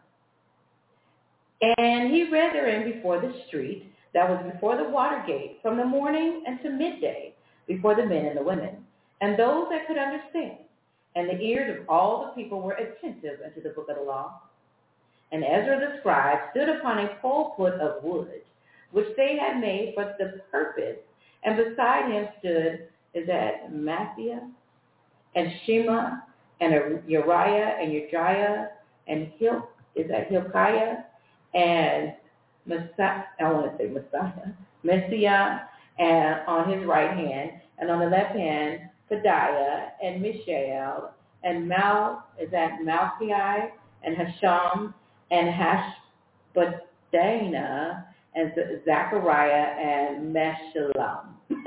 And he read therein before the street that was before the water gate from the morning unto midday before the men and the women, and those that could understand. And the ears of all the people were attentive unto the book of the law. And Ezra the scribe stood upon a pulpit of wood, which they had made for the purpose, and beside him stood, is that Matthias, and Shema, and Uriah, and Ujah, and Hil, is that Hilkiah, and Messiah, I want to say Messiah, Messiah, and on his right hand, and on the left hand, Pedaiah, and Mishael, and Mal, is that Malchi, and Hasham, and Hashbaddanah, and Zechariah, and Meshullam.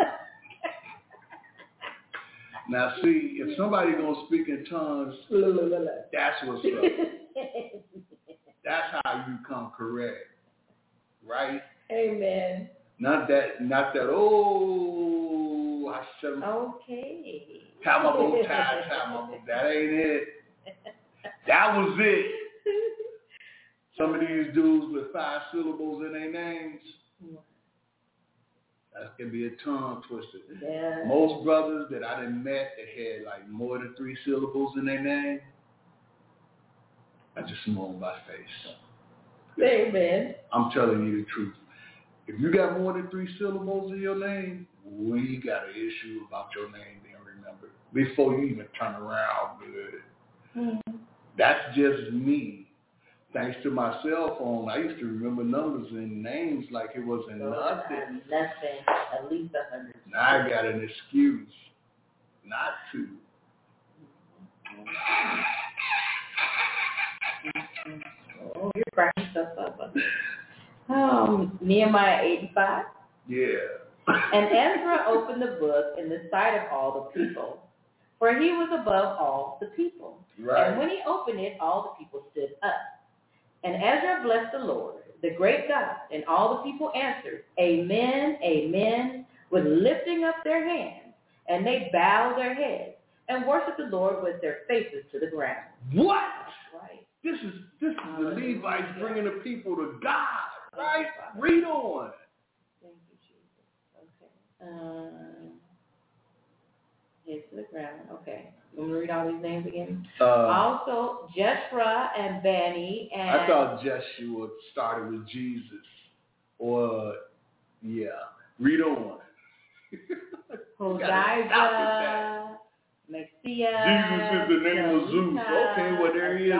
Now, see, if somebody gonna speak in tongues, that's what's up. That's how you come correct, right? Amen. Not that, not that. Oh, I said. Okay. Tamabo, tamabo. That ain't it. That was it. Some of these dudes with five syllables in their names. That can be a tongue twister. Yeah. Most brothers that I done met that had like more than three syllables in their name, I just know them by face. Amen. I'm telling you the truth. If you got more than three syllables in your name, we got an issue about your name being remembered before you even turn around good. Mm-hmm. That's just me. Thanks to my cell phone, I used to remember numbers and names like it wasn't so nothing. Nothing, at least a hundred. Now I got an excuse not to. Oh, you're cracking stuff up. Um, Nehemiah eight and five. Yeah. And Ezra opened the book in the sight of all the people, for he was above all the people. Right. And when he opened it, all the people stood up. And Ezra blessed the Lord, the great God, and all the people answered, Amen, Amen, with lifting up their hands. And they bowed their heads and worshiped the Lord with their faces to the ground. What? Right. This is this is the Levites bringing the people to God, right? Read on. Thank you, Jesus. Okay. Um, heads to the ground. Okay. You want me to read all these names again? Uh, also, Jeshua and Bani and... I thought Jeshua started with Jesus. Or, yeah. Read on. Hodijah, Messiah, Jesus is the name of Zeus. Okay, well, there he is.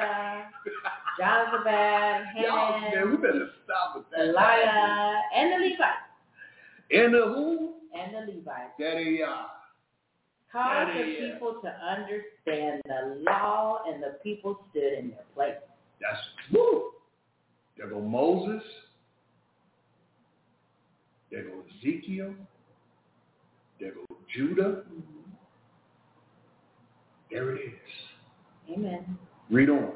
Jozabad, Y'all, man, we better stop with that. Eliah, and the Levites. And the who? And the Levites. That they are. Cause the people to understand the law, and the people stood in their place. That's, woo! There go Moses. There go Ezekiel. There go Judah. Mm-hmm. There it is. Amen. Read on.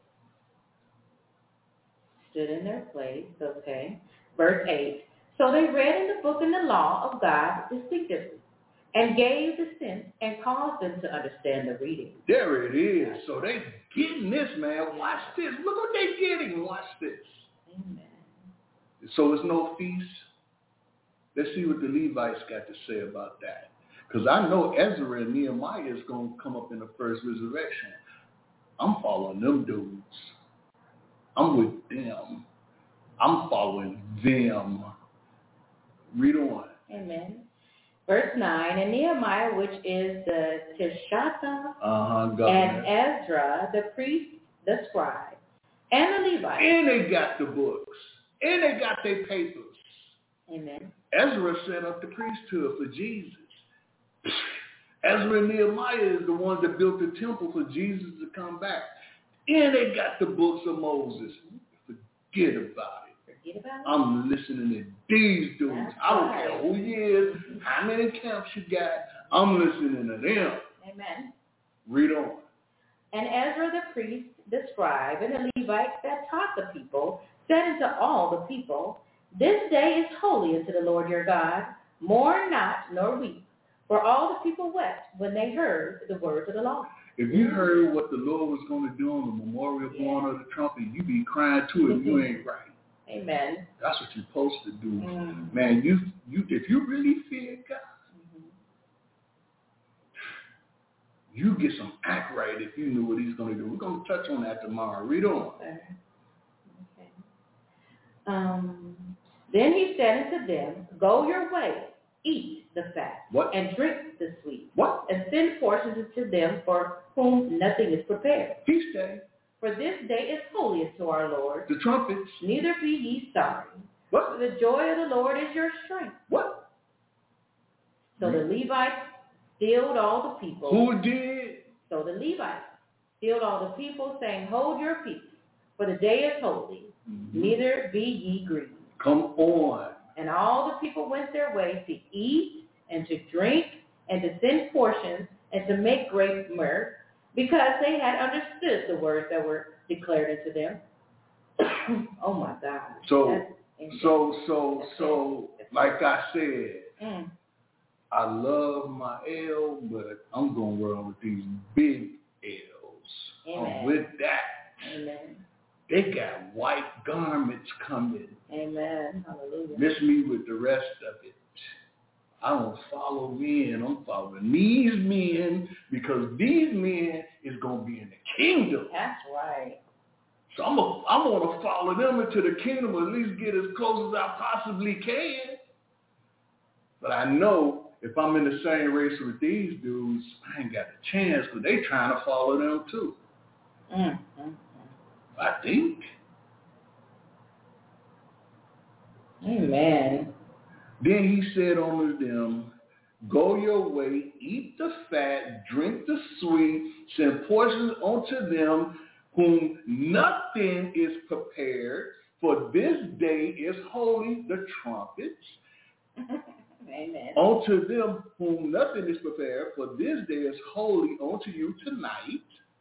Stood in their place, okay. Verse eight. So they read in the book and the law of God distinctively, and gave the sense and caused them to understand the reading. There it is. So they getting this, man. Watch this. Look what they getting. Watch this. Amen. So it's no feast. Let's see what the Levites got to say about that. Because I know Ezra and Nehemiah is going to come up in the first resurrection. I'm following them dudes. I'm with them. I'm following them. Read on. Amen. Verse nine, and Nehemiah, which is the Tishatha, uh-huh, and Ezra, the priest, the scribe, and the Levites. And they got the books. And they got their papers. Amen. Ezra set up the priesthood for Jesus. Ezra and Nehemiah is the ones that built the temple for Jesus to come back. And they got the books of Moses. Forget about it. Forget about it? I'm listening to these dudes. That's I don't right. care who he is, how many camps you got. I'm listening to them. Amen. Read on. And Ezra the priest, the scribe, and the Levites that taught the people said unto all the people, This day is holy unto the Lord your God. Mourn not, nor weep. For all the people wept when they heard the words of the law. If you heard what the Lord was going to do on the memorial Yeah. blowing of the trumpet, you be crying too if you ain't right. Amen. That's what you're supposed to do. Mm. Man, you you if you really fear God, Mm-hmm. you get some act right if you knew what he's going to do. We're going to touch on that tomorrow. Read on. Okay. Okay. Um, then he said unto them, go your way, eat the fat, What? and drink the sweet, What? and send portions unto them for whom nothing is prepared. Feast day. For this day is holiest to our Lord. The trumpets. Neither be ye sorry. What? For the joy of the Lord is your strength. What? So the Levites stilled all the people. Who did? So the Levites stilled all the people, saying, hold your peace, for the day is holy. Mm-hmm. Neither be ye grieved. Come on. And all the people went their way to eat and to drink and to send portions and to make great mirth, because they had understood the words that were declared unto them. Oh my God. So, so, so, so, like I said, mm. I love my L, but I'm going to run with these big L's. Amen. I'm with that. Amen. They got white garments coming. Amen. Hallelujah. Miss me with the rest of it. I don't follow men. I'm following these men because these men is going to be in the kingdom. That's right. So I'm a, I'm going to follow them into the kingdom, or at least get as close as I possibly can. But I know if I'm in the same race with these dudes, I ain't got a chance because they trying to follow them too. Mm, mm, mm. I think. Amen. Then he said unto them, go your way, eat the fat, drink the sweet, send portions unto them whom nothing is prepared, for this day is holy, the trumpets. Amen. Unto them whom nothing is prepared, for this day is holy unto you tonight.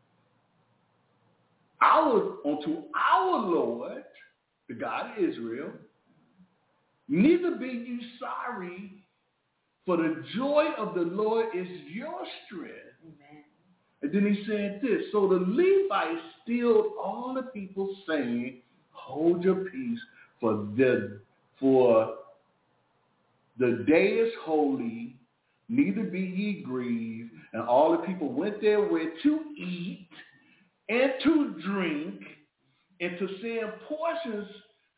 Our, unto our Lord, the God of Israel, neither be you sorry, for the joy of the Lord is your strength. Amen. And then he said this, so the Levites stilled all the people, saying, hold your peace, for the, for the day is holy, neither be ye grieved. And all the people went their way to eat and to drink and to send portions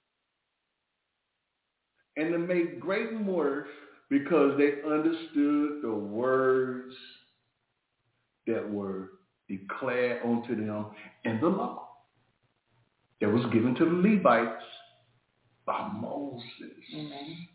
and to make great mirth, because they understood the words that were declared unto them in the law that was given to the Levites by Moses. Amen.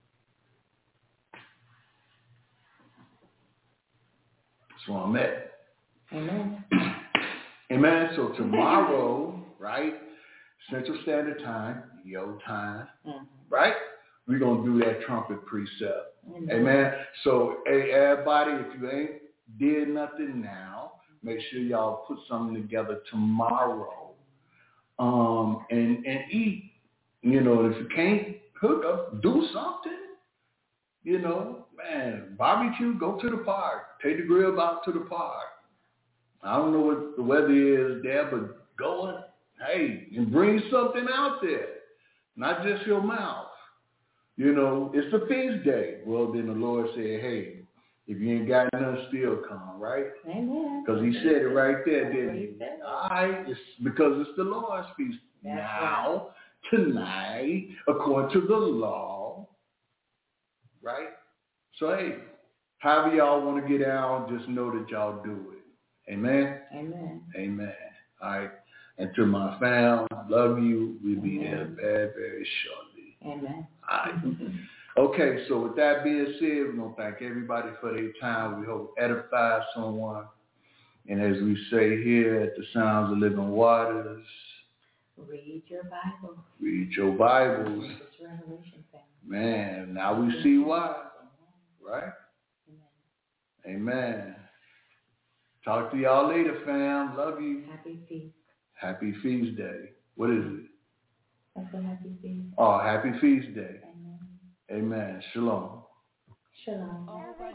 That's where I'm at. Amen. Amen. So tomorrow, right, Central Standard Time, your time, Mm-hmm. right? We're going to do that trumpet precept. Amen. Amen. So, hey, everybody, if you ain't did nothing now, make sure y'all put something together tomorrow um, and, and eat. You know, if you can't cook up, do something. You know, man, barbecue, go to the park. Take the grill out to the park. I don't know what the weather is there, but go and, hey, and bring something out there, not just your mouth. You know, it's a feast day. Well, then the Lord said, hey, if you ain't got none, still come, right? Amen. Because he said it right there, That's didn't what he? he said. All right, it's because it's the Lord's feast. That's now, tonight, according to the law, right? So, hey, however y'all want to get out, just know that y'all do it. Amen? Amen. Amen. All right. And to my fam, love you. We'll be Amen. there very, very shortly. Amen. All right. Okay, so with that being said, we're going to thank everybody for their time. We hope it edifies someone. And as we say here at the Sounds of Living Waters, read your Bible. Read your Bibles. It's Revelation, family. Man, now we see why. Right? Amen. Amen. Talk to y'all later, fam. Love you. Happy feast. Happy Feast Day. What is it? That's a happy feast. Oh, Happy Feast Day. Amen. Amen. Shalom. Shalom.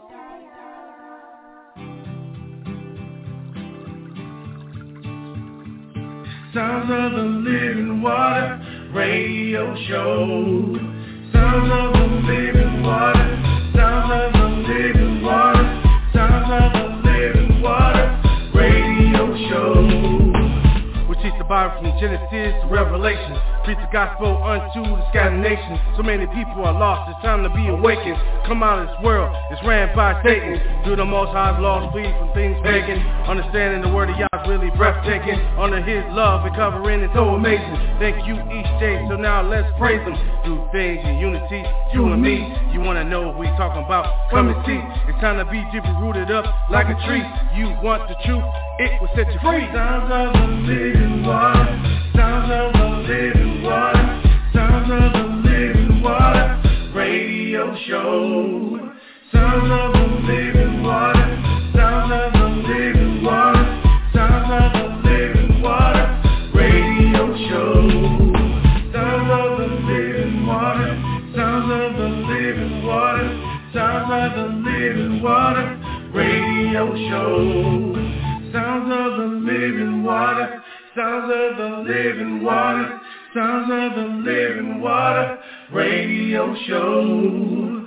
Sounds of the Living Water Radio Show. Sounds of the Living Water. Sounds of the Living Water. Sounds of the Living Water Radio Show. We teach the Bible from Genesis to Revelation. Preach the gospel unto the scattered nations. So many people are lost, it's time to be awakened. Come out of this world, it's ran by Satan. Do the Most High's laws, flee from things pagan. Understanding the word of Yah is really breathtaking. Under his love and covering is so amazing. Thank you each day, so now let's praise him. Do things in unity, you and me. You wanna know what we talking about? Come and see. It's time to be deeply rooted up like a tree. You want the truth, it will set you free. Sounds of the living water. Sounds of the living water. Sounds of the living water radio show. Sounds of the living water. Sounds of the living water. Sounds of the living water radio show. Sounds of the living water. Sounds of the living water. Sounds of the living water radio show. Sounds of the living water. Sounds of the living water. Sounds of the living water radio show.